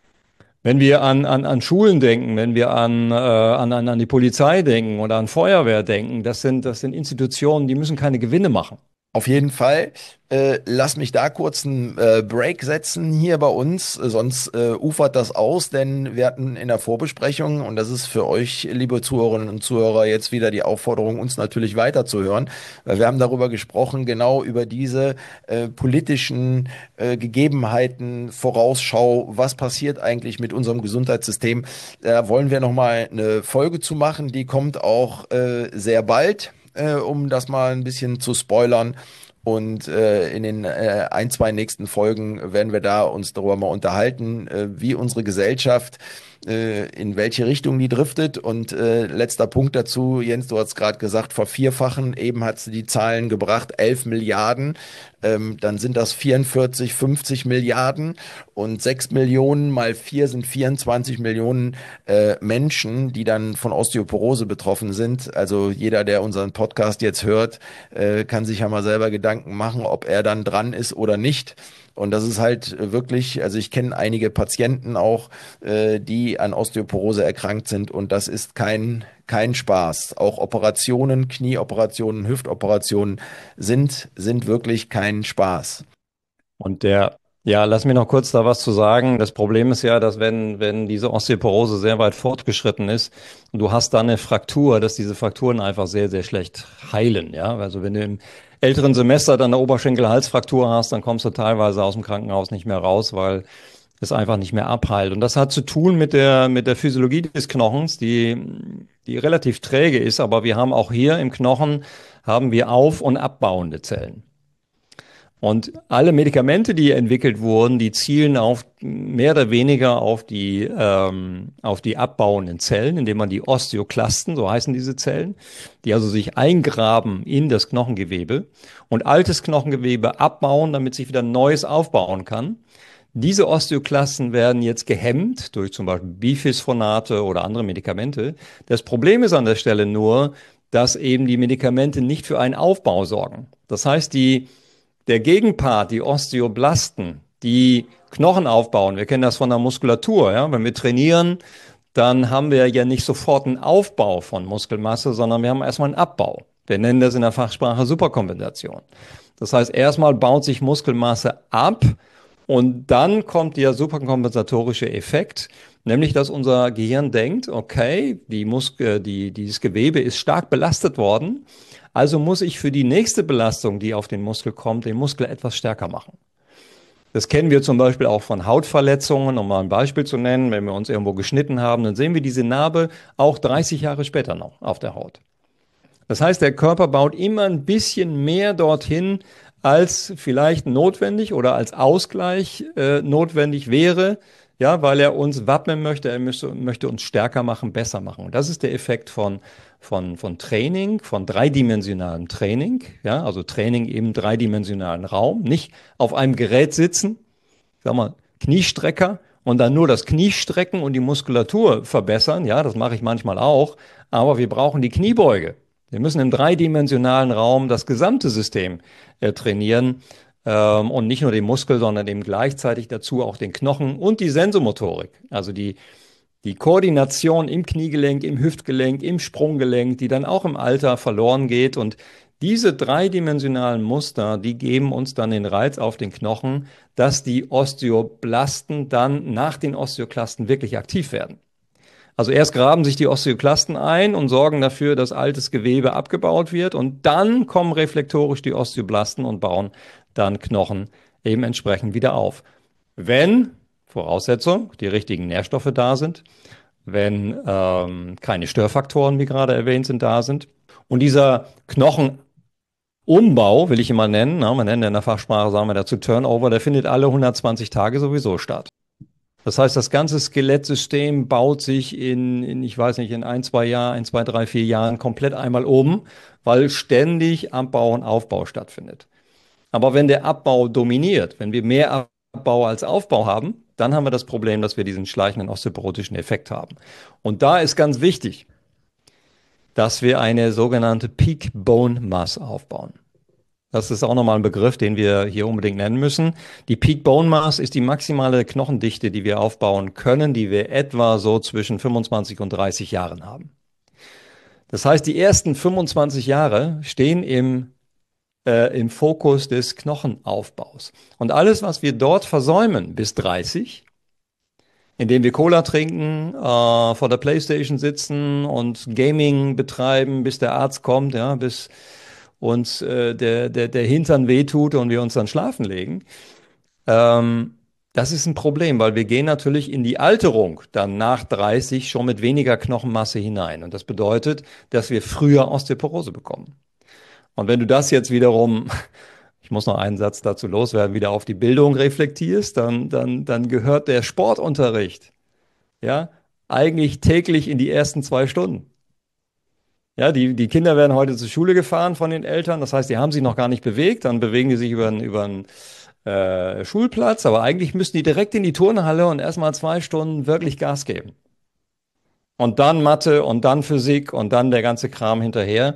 Wenn wir an, an, an Schulen denken, wenn wir an, äh, an, an, an die Polizei denken oder an Feuerwehr denken, das sind, das sind Institutionen, die müssen keine Gewinne machen. Auf jeden Fall. Äh, lass mich da kurz einen äh, Break setzen hier bei uns, sonst äh, ufert das aus, denn wir hatten in der Vorbesprechung, und das ist für euch, liebe Zuhörerinnen und Zuhörer, jetzt wieder die Aufforderung, uns natürlich weiterzuhören, weil wir haben darüber gesprochen, genau über diese äh, politischen äh, Gegebenheiten, Vorausschau, was passiert eigentlich mit unserem Gesundheitssystem. Da wollen wir nochmal eine Folge zu machen, die kommt auch äh, sehr bald. Äh, um das mal ein bisschen zu spoilern. Und äh, in den äh, ein, zwei nächsten Folgen werden wir da uns darüber mal unterhalten, äh, wie unsere Gesellschaft, äh, in welche Richtung die driftet. Und äh, letzter Punkt dazu, Jens, du hast gerade gesagt, vervierfachen, eben hat sie die Zahlen gebracht, elf Milliarden. Ähm, dann sind das vierundvierzig, fünfzig Milliarden und sechs Millionen mal vier sind vierundzwanzig Millionen äh, Menschen, die dann von Osteoporose betroffen sind. Also jeder, der unseren Podcast jetzt hört, äh, kann sich ja mal selber Gedanken machen, ob er dann dran ist oder nicht. Und das ist halt wirklich, also ich kenne einige Patienten auch, äh, die an Osteoporose erkrankt sind und das ist kein, kein Spaß. Auch Operationen, Knieoperationen, Hüftoperationen sind, sind wirklich kein Spaß. Und der, ja, lass mich noch kurz da was zu sagen. Das Problem ist ja, dass wenn, wenn diese Osteoporose sehr weit fortgeschritten ist und du hast dann eine Fraktur, dass diese Frakturen einfach sehr, sehr schlecht heilen, ja. Also wenn du im älteren Semester dann eine Oberschenkel-Halsfraktur hast, dann kommst du teilweise aus dem Krankenhaus nicht mehr raus, weil es einfach nicht mehr abheilt. Und das hat zu tun mit der, mit der Physiologie des Knochens, die, die relativ träge ist. Aber wir haben auch hier im Knochen, haben wir auf- und abbauende Zellen. Und alle Medikamente, die entwickelt wurden, die zielen auf mehr oder weniger auf die, ähm, auf die abbauenden Zellen, indem man die Osteoklasten, so heißen diese Zellen, die also sich eingraben in das Knochengewebe und altes Knochengewebe abbauen, damit sich wieder neues aufbauen kann. Diese Osteoklasten werden jetzt gehemmt durch zum Beispiel Bifosfonate oder andere Medikamente. Das Problem ist an der Stelle nur, dass eben die Medikamente nicht für einen Aufbau sorgen. Das heißt, die Der Gegenpart, die Osteoblasten, die Knochen aufbauen, wir kennen das von der Muskulatur, ja? Wenn wir trainieren, dann haben wir ja nicht sofort einen Aufbau von Muskelmasse, sondern wir haben erstmal einen Abbau. Wir nennen das in der Fachsprache Superkompensation. Das heißt, erstmal baut sich Muskelmasse ab und dann kommt der superkompensatorische Effekt, nämlich dass unser Gehirn denkt, okay, die Muskel, die, dieses Gewebe ist stark belastet worden, also muss ich für die nächste Belastung, die auf den Muskel kommt, den Muskel etwas stärker machen. Das kennen wir zum Beispiel auch von Hautverletzungen, um mal ein Beispiel zu nennen. Wenn wir uns irgendwo geschnitten haben, dann sehen wir diese Narbe auch dreißig Jahre später noch auf der Haut. Das heißt, der Körper baut immer ein bisschen mehr dorthin, als vielleicht notwendig oder als Ausgleich äh, notwendig wäre, ja, weil er uns wappnen möchte, er möchte, möchte uns stärker machen, besser machen. Und das ist der Effekt von Von, von Training, von dreidimensionalem Training, ja, also Training im dreidimensionalen Raum, nicht auf einem Gerät sitzen, sag mal, Kniestrecker und dann nur das Knie strecken und die Muskulatur verbessern, ja, das mache ich manchmal auch, aber wir brauchen die Kniebeuge. Wir müssen im dreidimensionalen Raum das gesamte System äh, trainieren ähm, und nicht nur den Muskel, sondern eben gleichzeitig dazu auch den Knochen und die Sensomotorik, also die Die Koordination im Kniegelenk, im Hüftgelenk, im Sprunggelenk, die dann auch im Alter verloren geht. Und diese dreidimensionalen Muster, die geben uns dann den Reiz auf den Knochen, dass die Osteoblasten dann nach den Osteoklasten wirklich aktiv werden. Also erst graben sich die Osteoklasten ein und sorgen dafür, dass altes Gewebe abgebaut wird. Und dann kommen reflektorisch die Osteoblasten und bauen dann Knochen eben entsprechend wieder auf. Wenn Voraussetzung, die richtigen Nährstoffe da sind, wenn ähm, keine Störfaktoren, wie gerade erwähnt sind, da sind. Und dieser Knochenumbau, will ich immer nennen, na, man nennt in der Fachsprache, sagen wir dazu Turnover, der findet alle hundertzwanzig Tage sowieso statt. Das heißt, das ganze Skelettsystem baut sich in, in, ich weiß nicht, in ein, zwei Jahren, ein, zwei, drei, vier Jahren komplett einmal um, weil ständig Abbau und Aufbau stattfindet. Aber wenn der Abbau dominiert, wenn wir mehr Abbau als Aufbau haben, dann haben wir das Problem, dass wir diesen schleichenden osteoporotischen Effekt haben. Und da ist ganz wichtig, dass wir eine sogenannte Peak Bone Mass aufbauen. Das ist auch nochmal ein Begriff, den wir hier unbedingt nennen müssen. Die Peak Bone Mass ist die maximale Knochendichte, die wir aufbauen können, die wir etwa so zwischen fünfundzwanzig und dreißig Jahren haben. Das heißt, die ersten fünfundzwanzig Jahre stehen im Äh, im Fokus des Knochenaufbaus. Und alles, was wir dort versäumen bis dreißig, indem wir Cola trinken, äh, vor der Playstation sitzen und Gaming betreiben, bis der Arzt kommt, ja, bis uns äh, der, der, der Hintern wehtut und wir uns dann schlafen legen, ähm, das ist ein Problem, weil wir gehen natürlich in die Alterung dann nach dreißig schon mit weniger Knochenmasse hinein. Und das bedeutet, dass wir früher Osteoporose bekommen. Und wenn du das jetzt wiederum, ich muss noch einen Satz dazu loswerden, wieder auf die Bildung reflektierst, dann, dann, dann gehört der Sportunterricht, ja, eigentlich täglich in die ersten zwei Stunden. Ja, die, die Kinder werden heute zur Schule gefahren von den Eltern, das heißt, die haben sich noch gar nicht bewegt, dann bewegen die sich über, über einen äh, Schulplatz, aber eigentlich müssen die direkt in die Turnhalle und erstmal zwei Stunden wirklich Gas geben. Und dann Mathe und dann Physik und dann der ganze Kram hinterher.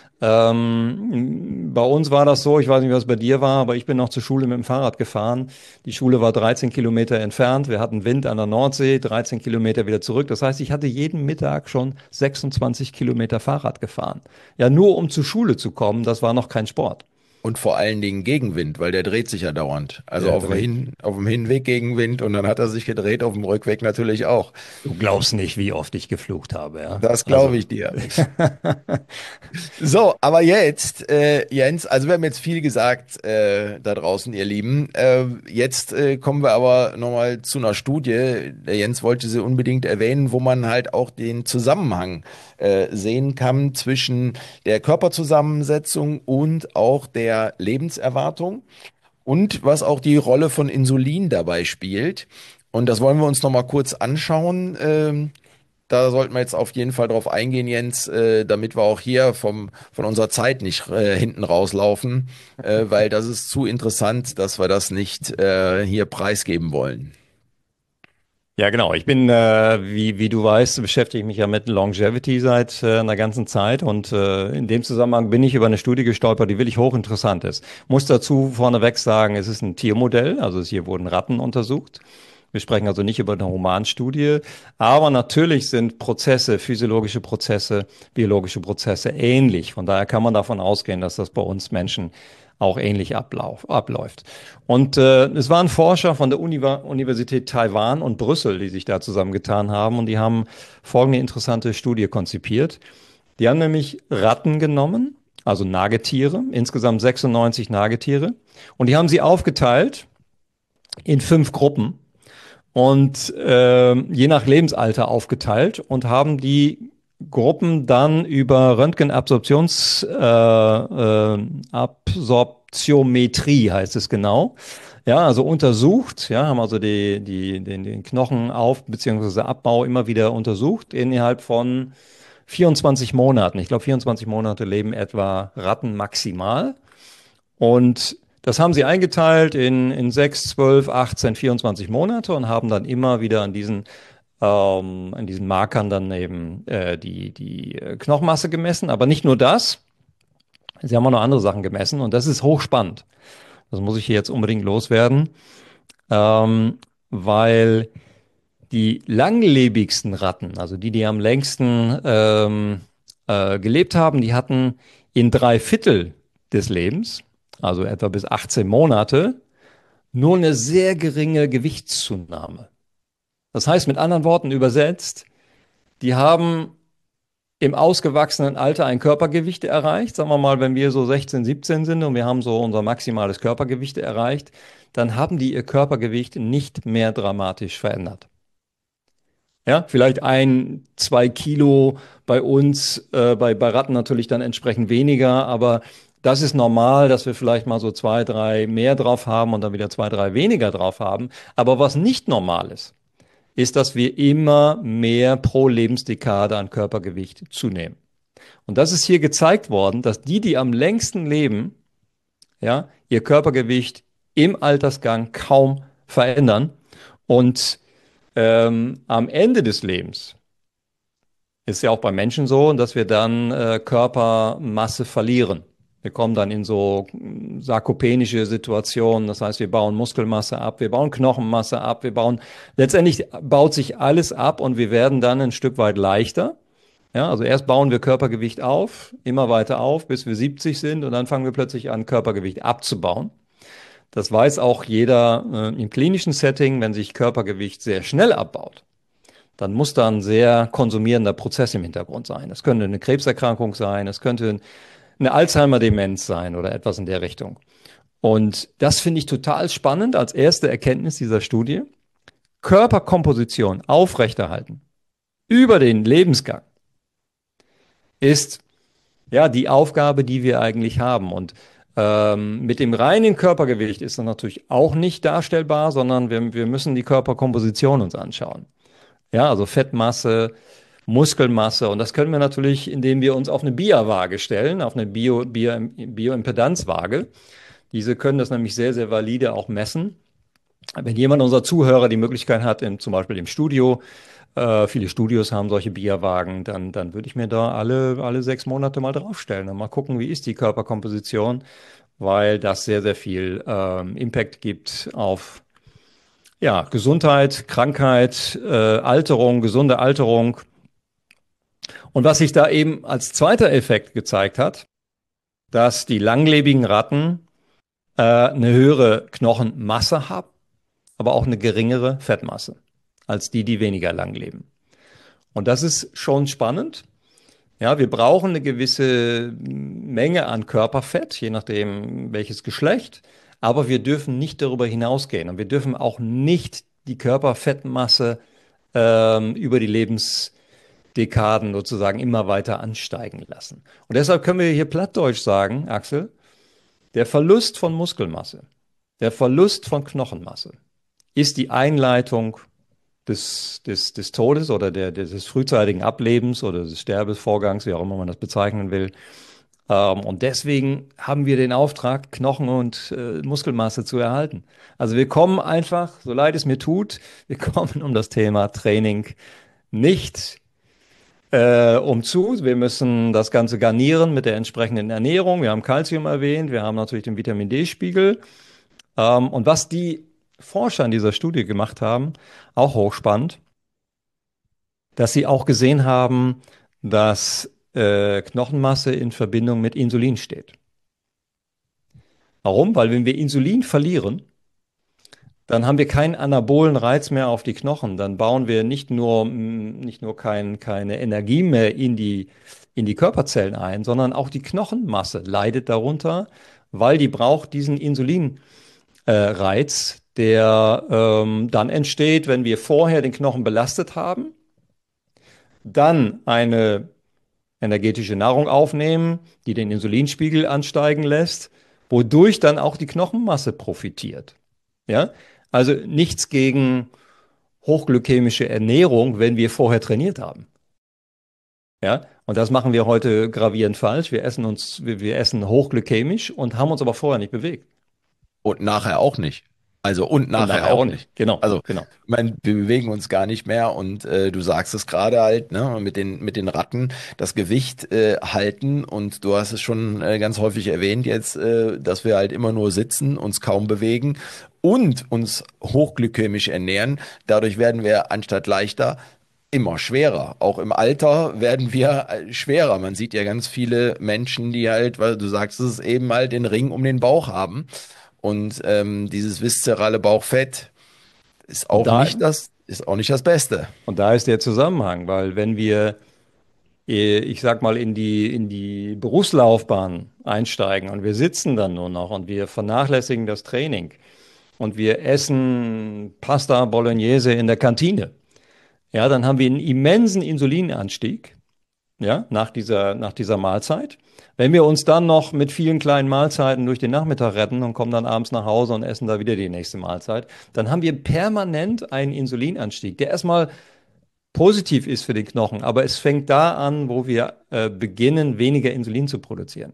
Ähm, bei uns war das so, ich weiß nicht, was bei dir war, aber ich bin noch zur Schule mit dem Fahrrad gefahren. Die Schule war dreizehn Kilometer entfernt. Wir hatten Wind an der Nordsee, dreizehn Kilometer wieder zurück. Das heißt, ich hatte jeden Mittag schon sechsundzwanzig Kilometer Fahrrad gefahren. Ja, nur um zur Schule zu kommen, das war noch kein Sport. Und vor allen Dingen Gegenwind, weil der dreht sich ja dauernd. Also Der auf dem dreht. Hin, auf dem Hinweg Gegenwind und dann hat er sich gedreht, auf dem Rückweg natürlich auch. Du glaubst nicht, wie oft ich geflucht habe, ja. Das glaube Also. ich dir. So, aber jetzt, äh, Jens, also wir haben jetzt viel gesagt äh, da draußen, ihr Lieben. Äh, jetzt äh, kommen wir aber nochmal zu einer Studie. Der Jens wollte sie unbedingt erwähnen, wo man halt auch den Zusammenhang äh, sehen kann zwischen der Körperzusammensetzung und auch der Lebenserwartung und was auch die Rolle von Insulin dabei spielt. Und das wollen wir uns nochmal kurz anschauen. Ähm, da sollten wir jetzt auf jeden Fall drauf eingehen, Jens, äh, damit wir auch hier vom, von unserer Zeit nicht äh, hinten rauslaufen, äh, weil das ist zu interessant, dass wir das nicht äh, hier preisgeben wollen. Ja, genau. Ich bin, äh, wie, wie du weißt, beschäftige ich mich ja mit Longevity seit äh, einer ganzen Zeit und äh, in dem Zusammenhang bin ich über eine Studie gestolpert, die wirklich hochinteressant ist. Muss dazu vorneweg sagen, es ist ein Tiermodell, also hier wurden Ratten untersucht. Wir sprechen also nicht über eine Humanstudie, aber natürlich sind Prozesse, physiologische Prozesse, biologische Prozesse ähnlich. Von daher kann man davon ausgehen, dass das bei uns Menschen auch ähnlich ablauf, abläuft. Und äh, es waren Forscher von der Uni Universität Taiwan und Brüssel, die sich da zusammengetan haben und die haben folgende interessante Studie konzipiert. Die haben nämlich Ratten genommen, also Nagetiere, insgesamt sechsundneunzig Nagetiere, und die haben sie aufgeteilt in fünf Gruppen und äh, je nach Lebensalter aufgeteilt und haben die Gruppen dann über Röntgenabsorptions äh, äh, Absorptiometrie heißt es genau. Ja, also untersucht, ja, haben also die, die, den, den Knochenauf- bzw. Abbau immer wieder untersucht innerhalb von vierundzwanzig Monaten. Ich glaube, vierundzwanzig Monate leben etwa Ratten maximal. Und das haben sie eingeteilt in, in sechs, zwölf, achtzehn, vierundzwanzig Monate und haben dann immer wieder an diesen, ähm, an diesen Markern dann eben äh, die, die äh, Knochenmasse gemessen. Aber nicht nur das, sie haben auch noch andere Sachen gemessen und das ist hochspannend. Das muss ich hier jetzt unbedingt loswerden, ähm, weil die langlebigsten Ratten, also die, die am längsten ähm, äh, gelebt haben, die hatten in drei Viertel des Lebens, also etwa bis achtzehn Monate, nur eine sehr geringe Gewichtszunahme. Das heißt, mit anderen Worten übersetzt, die haben im ausgewachsenen Alter ein Körpergewicht erreicht. Sagen wir mal, wenn wir so sechzehn, siebzehn sind und wir haben so unser maximales Körpergewicht erreicht, dann haben die ihr Körpergewicht nicht mehr dramatisch verändert. Ja, vielleicht ein, zwei Kilo bei uns, äh, bei, bei Ratten natürlich dann entsprechend weniger, aber das ist normal, dass wir vielleicht mal so zwei, drei mehr drauf haben und dann wieder zwei, drei weniger drauf haben. Aber was nicht normal ist, ist, dass wir immer mehr pro Lebensdekade an Körpergewicht zunehmen. Und das ist hier gezeigt worden, dass die, die am längsten leben, ja, ihr Körpergewicht im Altersgang kaum verändern und ähm, am Ende des Lebens ist ja auch bei Menschen so, dass wir dann äh, Körpermasse verlieren. Wir kommen dann in so mm, sarkopenische Situationen, das heißt, wir bauen Muskelmasse ab, wir bauen Knochenmasse ab, wir bauen, letztendlich baut sich alles ab und wir werden dann ein Stück weit leichter. Ja, also erst bauen wir Körpergewicht auf, immer weiter auf, bis wir siebzig sind und dann fangen wir plötzlich an, Körpergewicht abzubauen. Das weiß auch jeder äh, im klinischen Setting, wenn sich Körpergewicht sehr schnell abbaut, dann muss da ein sehr konsumierender Prozess im Hintergrund sein. Es könnte eine Krebserkrankung sein, es könnte eine Alzheimer-Demenz sein oder etwas in der Richtung. Und das finde ich total spannend als erste Erkenntnis dieser Studie. Körperkomposition aufrechterhalten über den Lebensgang ist ja die Aufgabe, die wir eigentlich haben. Und ähm, mit dem reinen Körpergewicht ist das natürlich auch nicht darstellbar, sondern wir, wir müssen die Körperkomposition uns anschauen. Ja, also Fettmasse, Muskelmasse. Und das können wir natürlich, indem wir uns auf eine B I A-Waage stellen, auf eine Bio, Bio, Bioimpedanzwaage. Diese können das nämlich sehr, sehr valide auch messen. Wenn jemand unserer Zuhörer die Möglichkeit hat, in, zum Beispiel im Studio, äh, viele Studios haben solche B I A-Wagen, dann, dann würde ich mir da alle, alle sechs Monate mal draufstellen und mal gucken, wie ist die Körperkomposition, weil das sehr, sehr viel ähm, Impact gibt auf ja, Gesundheit, Krankheit, äh, Alterung, gesunde Alterung. Und was sich da eben als zweiter Effekt gezeigt hat, dass die langlebigen Ratten äh, eine höhere Knochenmasse haben, aber auch eine geringere Fettmasse als die, die weniger lang leben. Und das ist schon spannend. Ja, wir brauchen eine gewisse Menge an Körperfett, je nachdem welches Geschlecht, aber wir dürfen nicht darüber hinausgehen und wir dürfen auch nicht die Körperfettmasse ähm, über die Lebensdekaden sozusagen immer weiter ansteigen lassen. Und deshalb können wir hier plattdeutsch sagen, Axel, der Verlust von Muskelmasse, der Verlust von Knochenmasse ist die Einleitung des, des, des Todes oder der, des frühzeitigen Ablebens oder des Sterbesvorgangs, wie auch immer man das bezeichnen will. Ähm, und deswegen haben wir den Auftrag, Knochen und äh, Muskelmasse zu erhalten. Also wir kommen einfach, so leid es mir tut, wir kommen um das Thema Training nicht äh, umzu. Wir müssen das Ganze garnieren mit der entsprechenden Ernährung. Wir haben Kalzium erwähnt, wir haben natürlich den Vitamin D-Spiegel. Ähm, und was die Forscher in dieser Studie gemacht haben, auch hochspannend, dass sie auch gesehen haben, dass äh, Knochenmasse in Verbindung mit Insulin steht. Warum? Weil wenn wir Insulin verlieren, dann haben wir keinen anabolen Reiz mehr auf die Knochen. Dann bauen wir nicht nur, nicht nur kein, keine Energie mehr in die, in die Körperzellen ein, sondern auch die Knochenmasse leidet darunter, weil die braucht diesen Insulinreiz, äh, der ähm, dann entsteht, wenn wir vorher den Knochen belastet haben, dann eine energetische Nahrung aufnehmen, die den Insulinspiegel ansteigen lässt, wodurch dann auch die Knochenmasse profitiert. Ja? Also nichts gegen hochglykämische Ernährung, wenn wir vorher trainiert haben. Ja? Und das machen wir heute gravierend falsch. Wir essen uns, wir, wir essen hochglykämisch und haben uns aber vorher nicht bewegt. Und nachher auch nicht. Also und nachher, Und nachher auch auch nicht. nicht. Genau, Also, genau. ich meine, wir bewegen uns gar nicht mehr und äh, du sagst es gerade halt, ne, mit den mit den Ratten das Gewicht äh, halten und du hast es schon äh, ganz häufig erwähnt jetzt, äh, dass wir halt immer nur sitzen, uns kaum bewegen und uns hochglykämisch ernähren. Dadurch werden wir anstatt leichter immer schwerer. Auch im Alter werden wir äh, schwerer. Man sieht ja ganz viele Menschen, die halt, weil du sagst es eben halt, den Ring um den Bauch haben. Und ähm, dieses viszerale Bauchfett ist Und auch da, nicht das, ist auch nicht das Beste. und da ist der Zusammenhang, weil wenn wir, äh, ich sag mal, in die, in die Berufslaufbahn einsteigen und wir sitzen dann nur noch und wir vernachlässigen das Training und wir essen Pasta Bolognese in der Kantine, ja, dann haben wir einen immensen Insulinanstieg, ja, nach dieser, nach dieser Mahlzeit. Wenn wir uns dann noch mit vielen kleinen Mahlzeiten durch den Nachmittag retten und kommen dann abends nach Hause und essen da wieder die nächste Mahlzeit, dann haben wir permanent einen Insulinanstieg, der erstmal positiv ist für den Knochen, aber es fängt da an, wo wir äh, beginnen, weniger Insulin zu produzieren.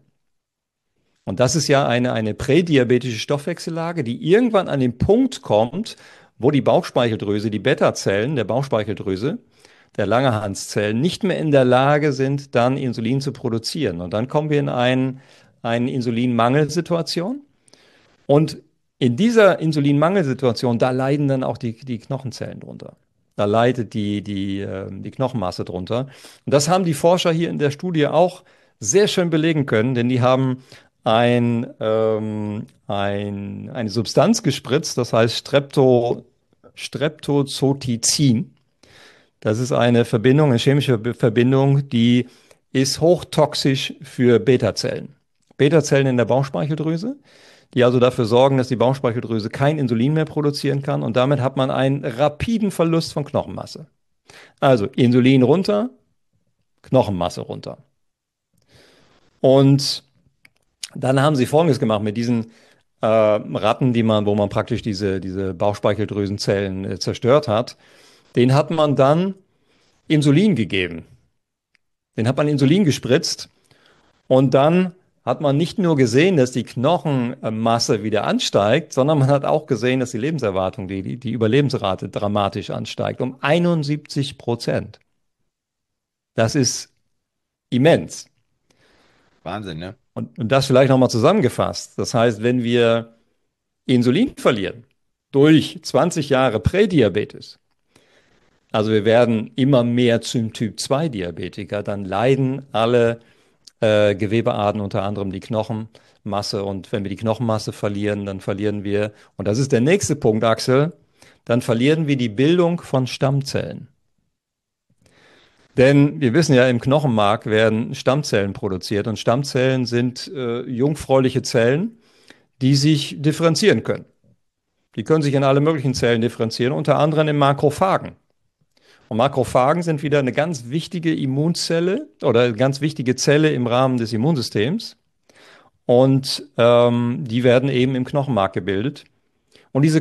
Und das ist ja eine, eine prädiabetische Stoffwechsellage, die irgendwann an den Punkt kommt, wo die Bauchspeicheldrüse, die Beta-Zellen der Bauchspeicheldrüse, der Langerhanszellen, nicht mehr in der Lage sind, dann Insulin zu produzieren. Und dann kommen wir in ein, eine Insulinmangelsituation. Und in dieser Insulinmangelsituation, da leiden dann auch die, die Knochenzellen drunter. Da leidet die, die, äh, die Knochenmasse drunter. Und das haben die Forscher hier in der Studie auch sehr schön belegen können, denn die haben ein, ähm, ein, eine Substanz gespritzt, das heißt Strepto, Streptozotizin. Das ist eine Verbindung, eine chemische Verbindung, die ist hochtoxisch für Beta-Zellen. Beta-Zellen in der Bauchspeicheldrüse, die also dafür sorgen, dass die Bauchspeicheldrüse kein Insulin mehr produzieren kann und damit hat man einen rapiden Verlust von Knochenmasse. Also Insulin runter, Knochenmasse runter. Und dann haben sie Folgendes gemacht mit diesen äh, Ratten, die man, wo man praktisch diese, diese Bauchspeicheldrüsenzellen äh, zerstört hat. Den hat man dann Insulin gegeben. Den hat man Insulin gespritzt und dann hat man nicht nur gesehen, dass die Knochenmasse wieder ansteigt, sondern man hat auch gesehen, dass die Lebenserwartung, die, die Überlebensrate dramatisch ansteigt, um einundsiebzig Prozent. Das ist immens. Wahnsinn, ne? Und, und das vielleicht nochmal zusammengefasst. Das heißt, wenn wir Insulin verlieren durch zwanzig Jahre Prädiabetes, also wir werden immer mehr zum Typ zwei Diabetiker, dann leiden alle äh, Gewebearten, unter anderem die Knochenmasse. Und wenn wir die Knochenmasse verlieren, dann verlieren wir, und das ist der nächste Punkt, Axel, dann verlieren wir die Bildung von Stammzellen. Denn wir wissen ja, im Knochenmark werden Stammzellen produziert und Stammzellen sind äh, jungfräuliche Zellen, die sich differenzieren können. Die können sich in alle möglichen Zellen differenzieren, unter anderem in Makrophagen. Und Makrophagen sind wieder eine ganz wichtige Immunzelle oder eine ganz wichtige Zelle im Rahmen des Immunsystems. Und ähm, die werden eben im Knochenmark gebildet. Und diese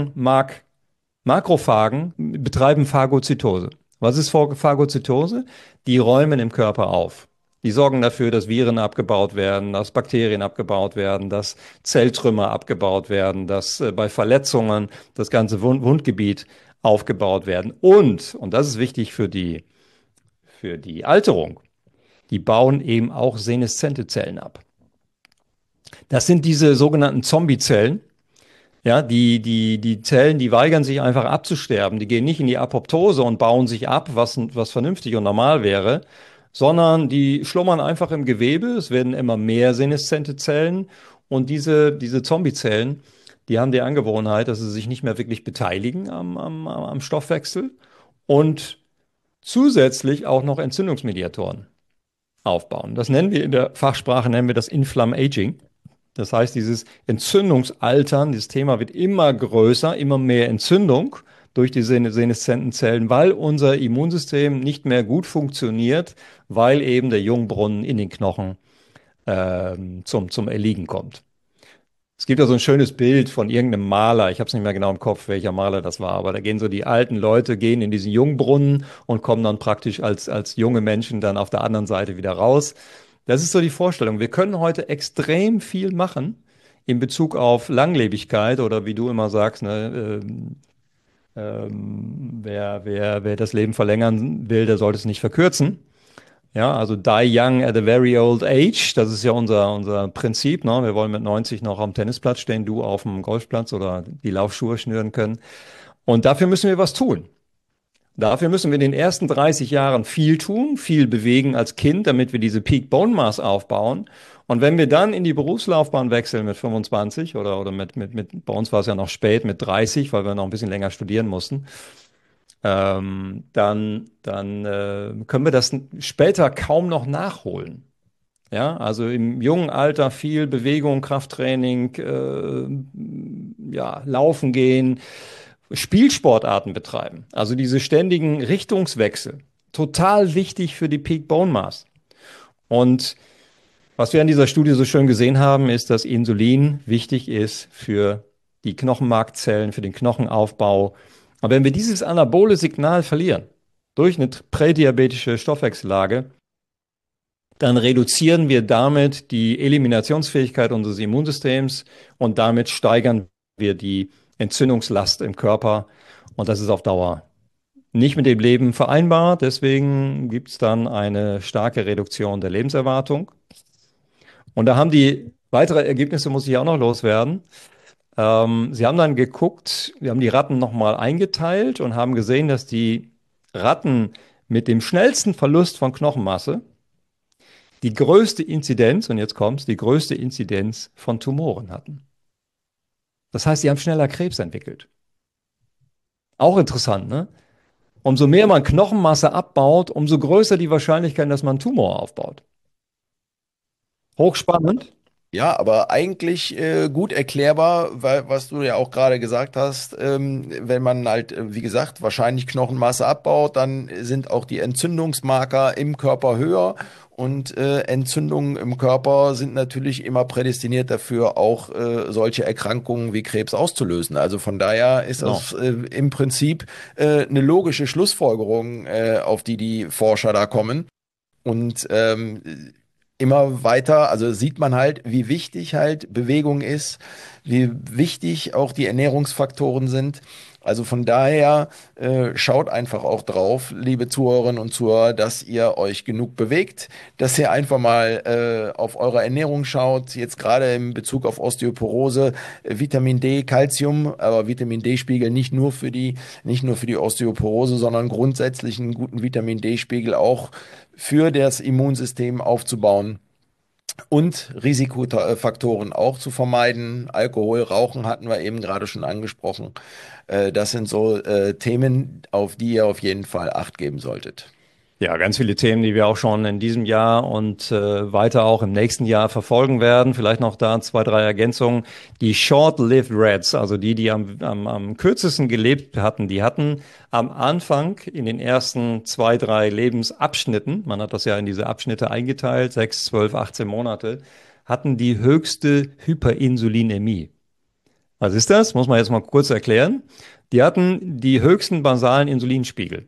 Knochenmark-Makrophagen betreiben Phagozytose. Was ist Phagozytose? Die räumen im Körper auf. Die sorgen dafür, dass Viren abgebaut werden, dass Bakterien abgebaut werden, dass Zelltrümmer abgebaut werden, dass äh, bei Verletzungen das ganze Wund Wundgebiet aufgebaut werden. Und, und das ist wichtig für die, für die Alterung, die bauen eben auch seneszente Zellen ab. Das sind diese sogenannten Zombiezellen. Ja, die, die, die Zellen, die weigern sich einfach abzusterben. Die gehen nicht in die Apoptose und bauen sich ab, was, was vernünftig und normal wäre, sondern die schlummern einfach im Gewebe. Es werden immer mehr seneszente Zellen. Und diese, diese Zombiezellen, die haben die Angewohnheit, dass sie sich nicht mehr wirklich beteiligen am, am, am Stoffwechsel und zusätzlich auch noch Entzündungsmediatoren aufbauen. Das nennen wir in der Fachsprache, nennen wir das Inflammaging. Das heißt, dieses Entzündungsaltern, dieses Thema wird immer größer, immer mehr Entzündung durch die seneszenten Zellen, weil unser Immunsystem nicht mehr gut funktioniert, weil eben der Jungbrunnen in den Knochen äh, zum, zum Erliegen kommt. Es gibt ja so ein schönes Bild von irgendeinem Maler, ich habe es nicht mehr genau im Kopf, welcher Maler das war, aber da gehen so die alten Leute, gehen in diesen Jungbrunnen und kommen dann praktisch als, als junge Menschen dann auf der anderen Seite wieder raus. Das ist so die Vorstellung. Wir können heute extrem viel machen in Bezug auf Langlebigkeit oder wie du immer sagst, ne, ähm, ähm, wer, wer, wer das Leben verlängern will, der sollte es nicht verkürzen. Ja, also die young at a very old age, das ist ja unser, unser Prinzip. Ne? Wir wollen mit neunzig noch am Tennisplatz stehen, du auf dem Golfplatz oder die Laufschuhe schnüren können. Und dafür müssen wir was tun. Dafür müssen wir in den ersten dreißig Jahren viel tun, viel bewegen als Kind, damit wir diese Peak Bone Mass aufbauen. Und wenn wir dann in die Berufslaufbahn wechseln mit fünfundzwanzig oder, oder mit, mit, mit, bei uns war es ja noch spät mit dreißig, weil wir noch ein bisschen länger studieren mussten, ähm, dann, dann äh, können wir das später kaum noch nachholen. Ja, also im jungen Alter viel Bewegung, Krafttraining, äh, ja, laufen gehen, Spielsportarten betreiben. Also diese ständigen Richtungswechsel. Total wichtig für die Peak Bone Mass. Und was wir an dieser Studie so schön gesehen haben, ist, dass Insulin wichtig ist für die Knochenmarkzellen, für den Knochenaufbau. Aber wenn wir dieses anabole Signal verlieren, durch eine prädiabetische Stoffwechsellage, dann reduzieren wir damit die Eliminationsfähigkeit unseres Immunsystems und damit steigern wir die Entzündungslast im Körper. Und das ist auf Dauer nicht mit dem Leben vereinbar. Deswegen gibt es dann eine starke Reduktion der Lebenserwartung. Und da haben die weitere Ergebnisse, muss ich auch noch loswerden. Ähm, sie haben dann geguckt, wir haben die Ratten nochmal eingeteilt und haben gesehen, dass die Ratten mit dem schnellsten Verlust von Knochenmasse die größte Inzidenz, und jetzt kommt's, die größte Inzidenz von Tumoren hatten. Das heißt, sie haben schneller Krebs entwickelt. Auch interessant, ne? Umso mehr man Knochenmasse abbaut, umso größer die Wahrscheinlichkeit, dass man einen Tumor aufbaut. Hochspannend. Ja, aber eigentlich äh, gut erklärbar, weil, was du ja auch gerade gesagt hast, ähm, wenn man halt, äh, wie gesagt, wahrscheinlich Knochenmasse abbaut, dann sind auch die Entzündungsmarker im Körper höher und äh, Entzündungen im Körper sind natürlich immer prädestiniert dafür, auch äh, solche Erkrankungen wie Krebs auszulösen. Also von daher ist Genau. das äh, im Prinzip äh, eine logische Schlussfolgerung, äh, auf die die Forscher da kommen. Und ähm, immer weiter, also sieht man halt, wie wichtig halt Bewegung ist, wie wichtig auch die Ernährungsfaktoren sind. Also von daher äh, schaut einfach auch drauf, liebe Zuhörerinnen und Zuhörer, dass ihr euch genug bewegt, dass ihr einfach mal äh, auf eure Ernährung schaut, jetzt gerade in Bezug auf Osteoporose, äh, Vitamin D, Calcium, aber Vitamin D-Spiegel nicht nur für die, nicht nur für die Osteoporose, sondern grundsätzlich einen guten Vitamin D-Spiegel auch für das Immunsystem aufzubauen. und Risikofaktoren auch zu vermeiden. Alkohol, Rauchen hatten wir eben gerade schon angesprochen. Äh, das sind so äh, Themen, auf die ihr auf jeden Fall Acht geben solltet. Ja, ganz viele Themen, die wir auch schon in diesem Jahr und äh, weiter auch im nächsten Jahr verfolgen werden. Vielleicht noch da zwei, drei Ergänzungen. Die Short-Lived Rats, also die, die am, am, am kürzesten gelebt hatten, die hatten am Anfang in den ersten zwei, drei Lebensabschnitten, man hat das ja in diese Abschnitte eingeteilt, sechs, zwölf, achtzehn Monate, hatten die höchste Hyperinsulinämie. Was ist das? Muss man jetzt mal kurz erklären. Die hatten die höchsten basalen Insulinspiegel.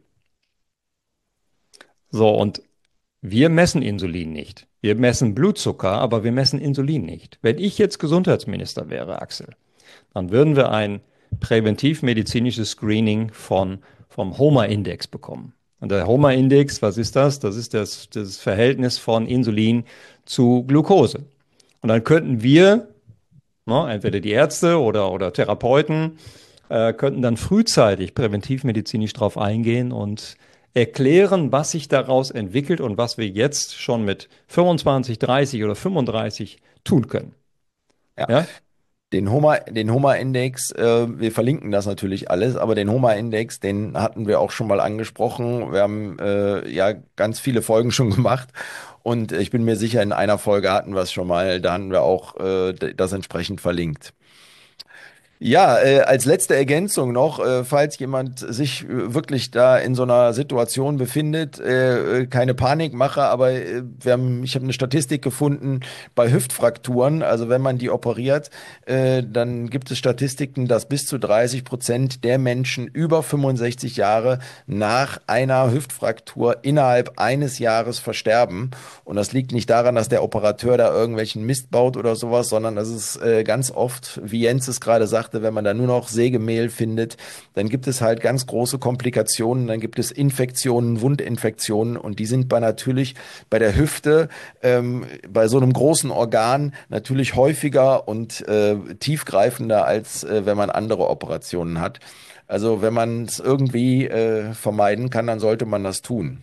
So, und wir messen Insulin nicht. Wir messen Blutzucker, aber wir messen Insulin nicht. Wenn ich jetzt Gesundheitsminister wäre, Axel, dann würden wir ein präventivmedizinisches Screening von, vom HOMA-Index bekommen. Und der HOMA-Index, was ist das? Das ist das, das Verhältnis von Insulin zu Glucose. Und dann könnten wir, ne, entweder die Ärzte oder, oder Therapeuten, äh, könnten dann frühzeitig präventivmedizinisch darauf eingehen und erklären, was sich daraus entwickelt und was wir jetzt schon mit fünfundzwanzig, dreißig oder fünfunddreißig tun können. Ja. Ja? Den HOMA, den HOMA-Index, äh, wir verlinken das natürlich alles, aber den HOMA-Index, den hatten wir auch schon mal angesprochen. Wir haben äh, ja ganz viele Folgen schon gemacht und ich bin mir sicher, in einer Folge hatten wir es schon mal, da hatten wir auch äh, das entsprechend verlinkt. Ja, äh, als letzte Ergänzung noch, äh, falls jemand sich äh, wirklich da in so einer Situation befindet, äh, äh, keine Panikmache, aber äh, wir haben, ich habe eine Statistik gefunden bei Hüftfrakturen, also wenn man die operiert, äh, dann gibt es Statistiken, dass bis zu dreißig Prozent der Menschen über fünfundsechzig Jahre nach einer Hüftfraktur innerhalb eines Jahres versterben. Und das liegt nicht daran, dass der Operateur da irgendwelchen Mist baut oder sowas, sondern das ist äh, ganz oft, wie Jens es gerade sagte, wenn man da nur noch Sägemehl findet, dann gibt es halt ganz große Komplikationen, dann gibt es Infektionen, Wundinfektionen und die sind bei natürlich bei der Hüfte, ähm, bei so einem großen Organ natürlich häufiger und äh, tiefgreifender, als äh, wenn man andere Operationen hat. Also wenn man es irgendwie äh, vermeiden kann, dann sollte man das tun.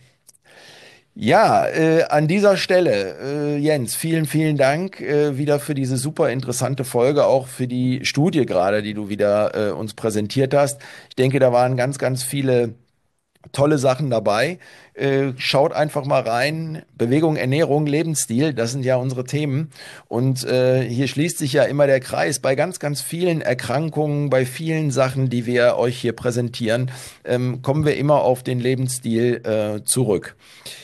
Ja, äh, an dieser Stelle, äh, Jens, vielen, vielen Dank äh, wieder für diese super interessante Folge, auch für die Studie gerade, die du wieder äh, uns präsentiert hast. Ich denke, da waren ganz, ganz viele tolle Sachen dabei. Äh, schaut einfach mal rein. Bewegung, Ernährung, Lebensstil, das sind ja unsere Themen. Und äh, hier schließt sich ja immer der Kreis. Bei ganz, ganz vielen Erkrankungen, bei vielen Sachen, die wir euch hier präsentieren, ähm, kommen wir immer auf den Lebensstil äh, zurück.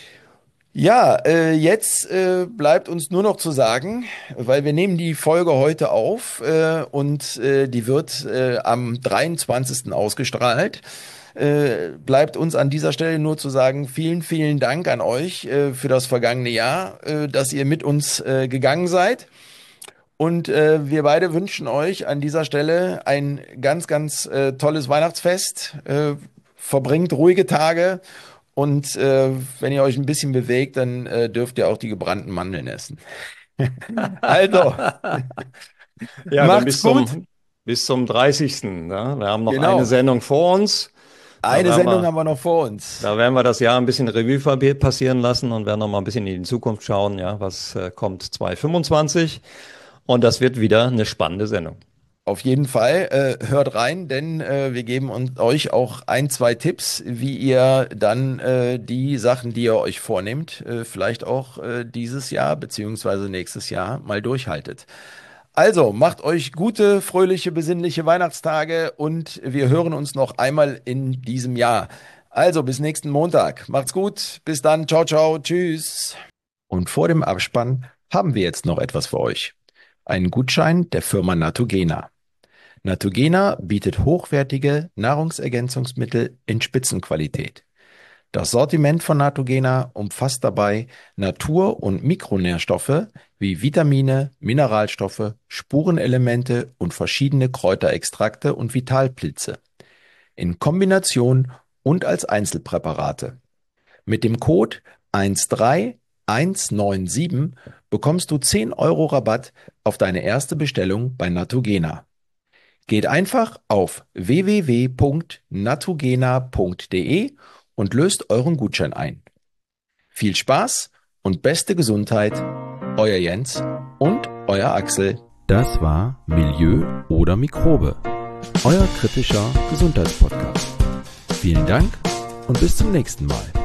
Ja, äh, jetzt äh, bleibt uns nur noch zu sagen, weil wir nehmen die Folge heute auf äh, und äh, die wird äh, am dreiundzwanzigsten ausgestrahlt. Äh, bleibt uns an dieser Stelle nur zu sagen, vielen, vielen Dank an euch äh, für das vergangene Jahr, äh, dass ihr mit uns äh, gegangen seid. Und äh, wir beide wünschen euch an dieser Stelle ein ganz, ganz äh, tolles Weihnachtsfest. Äh, verbringt ruhige Tage. Und äh, wenn ihr euch ein bisschen bewegt, dann äh, dürft ihr auch die gebrannten Mandeln essen. Also, Ja, dann macht's bis gut. zum, bis zum dreißigsten. Ja? Wir haben noch Genau. eine Sendung vor uns. Da Eine werden Sendung wir, haben wir noch vor uns. da werden wir das Jahr ein bisschen Revue passieren lassen und werden noch mal ein bisschen in die Zukunft schauen, ja, was äh, kommt zwanzig fünfundzwanzig. Und das wird wieder eine spannende Sendung. Auf jeden Fall, äh, hört rein, denn äh, wir geben uns, euch auch ein, zwei Tipps, wie ihr dann äh, die Sachen, die ihr euch vornehmt, äh, vielleicht auch äh, dieses Jahr beziehungsweise nächstes Jahr mal durchhaltet. Also, macht euch gute, fröhliche, besinnliche Weihnachtstage und wir hören uns noch einmal in diesem Jahr. Also, bis nächsten Montag. Macht's gut. Bis dann. Ciao, ciao. Tschüss. Und vor dem Abspann haben wir jetzt noch etwas für euch. Einen Gutschein der Firma Natogena. Natogena bietet hochwertige Nahrungsergänzungsmittel in Spitzenqualität. Das Sortiment von Natogena umfasst dabei Natur- und Mikronährstoffe wie Vitamine, Mineralstoffe, Spurenelemente und verschiedene Kräuterextrakte und Vitalpilze. In Kombination und als Einzelpräparate. Mit dem Code eins drei eins neun sieben bekommst du zehn Euro Rabatt auf deine erste Bestellung bei Natogena. Geht einfach auf w w w punkt natogena punkt de und löst euren Gutschein ein. Viel Spaß und beste Gesundheit! euer Jens und euer Axel. Das war Milieu oder Mikrobe, euer kritischer Gesundheitspodcast. Vielen Dank und bis zum nächsten Mal.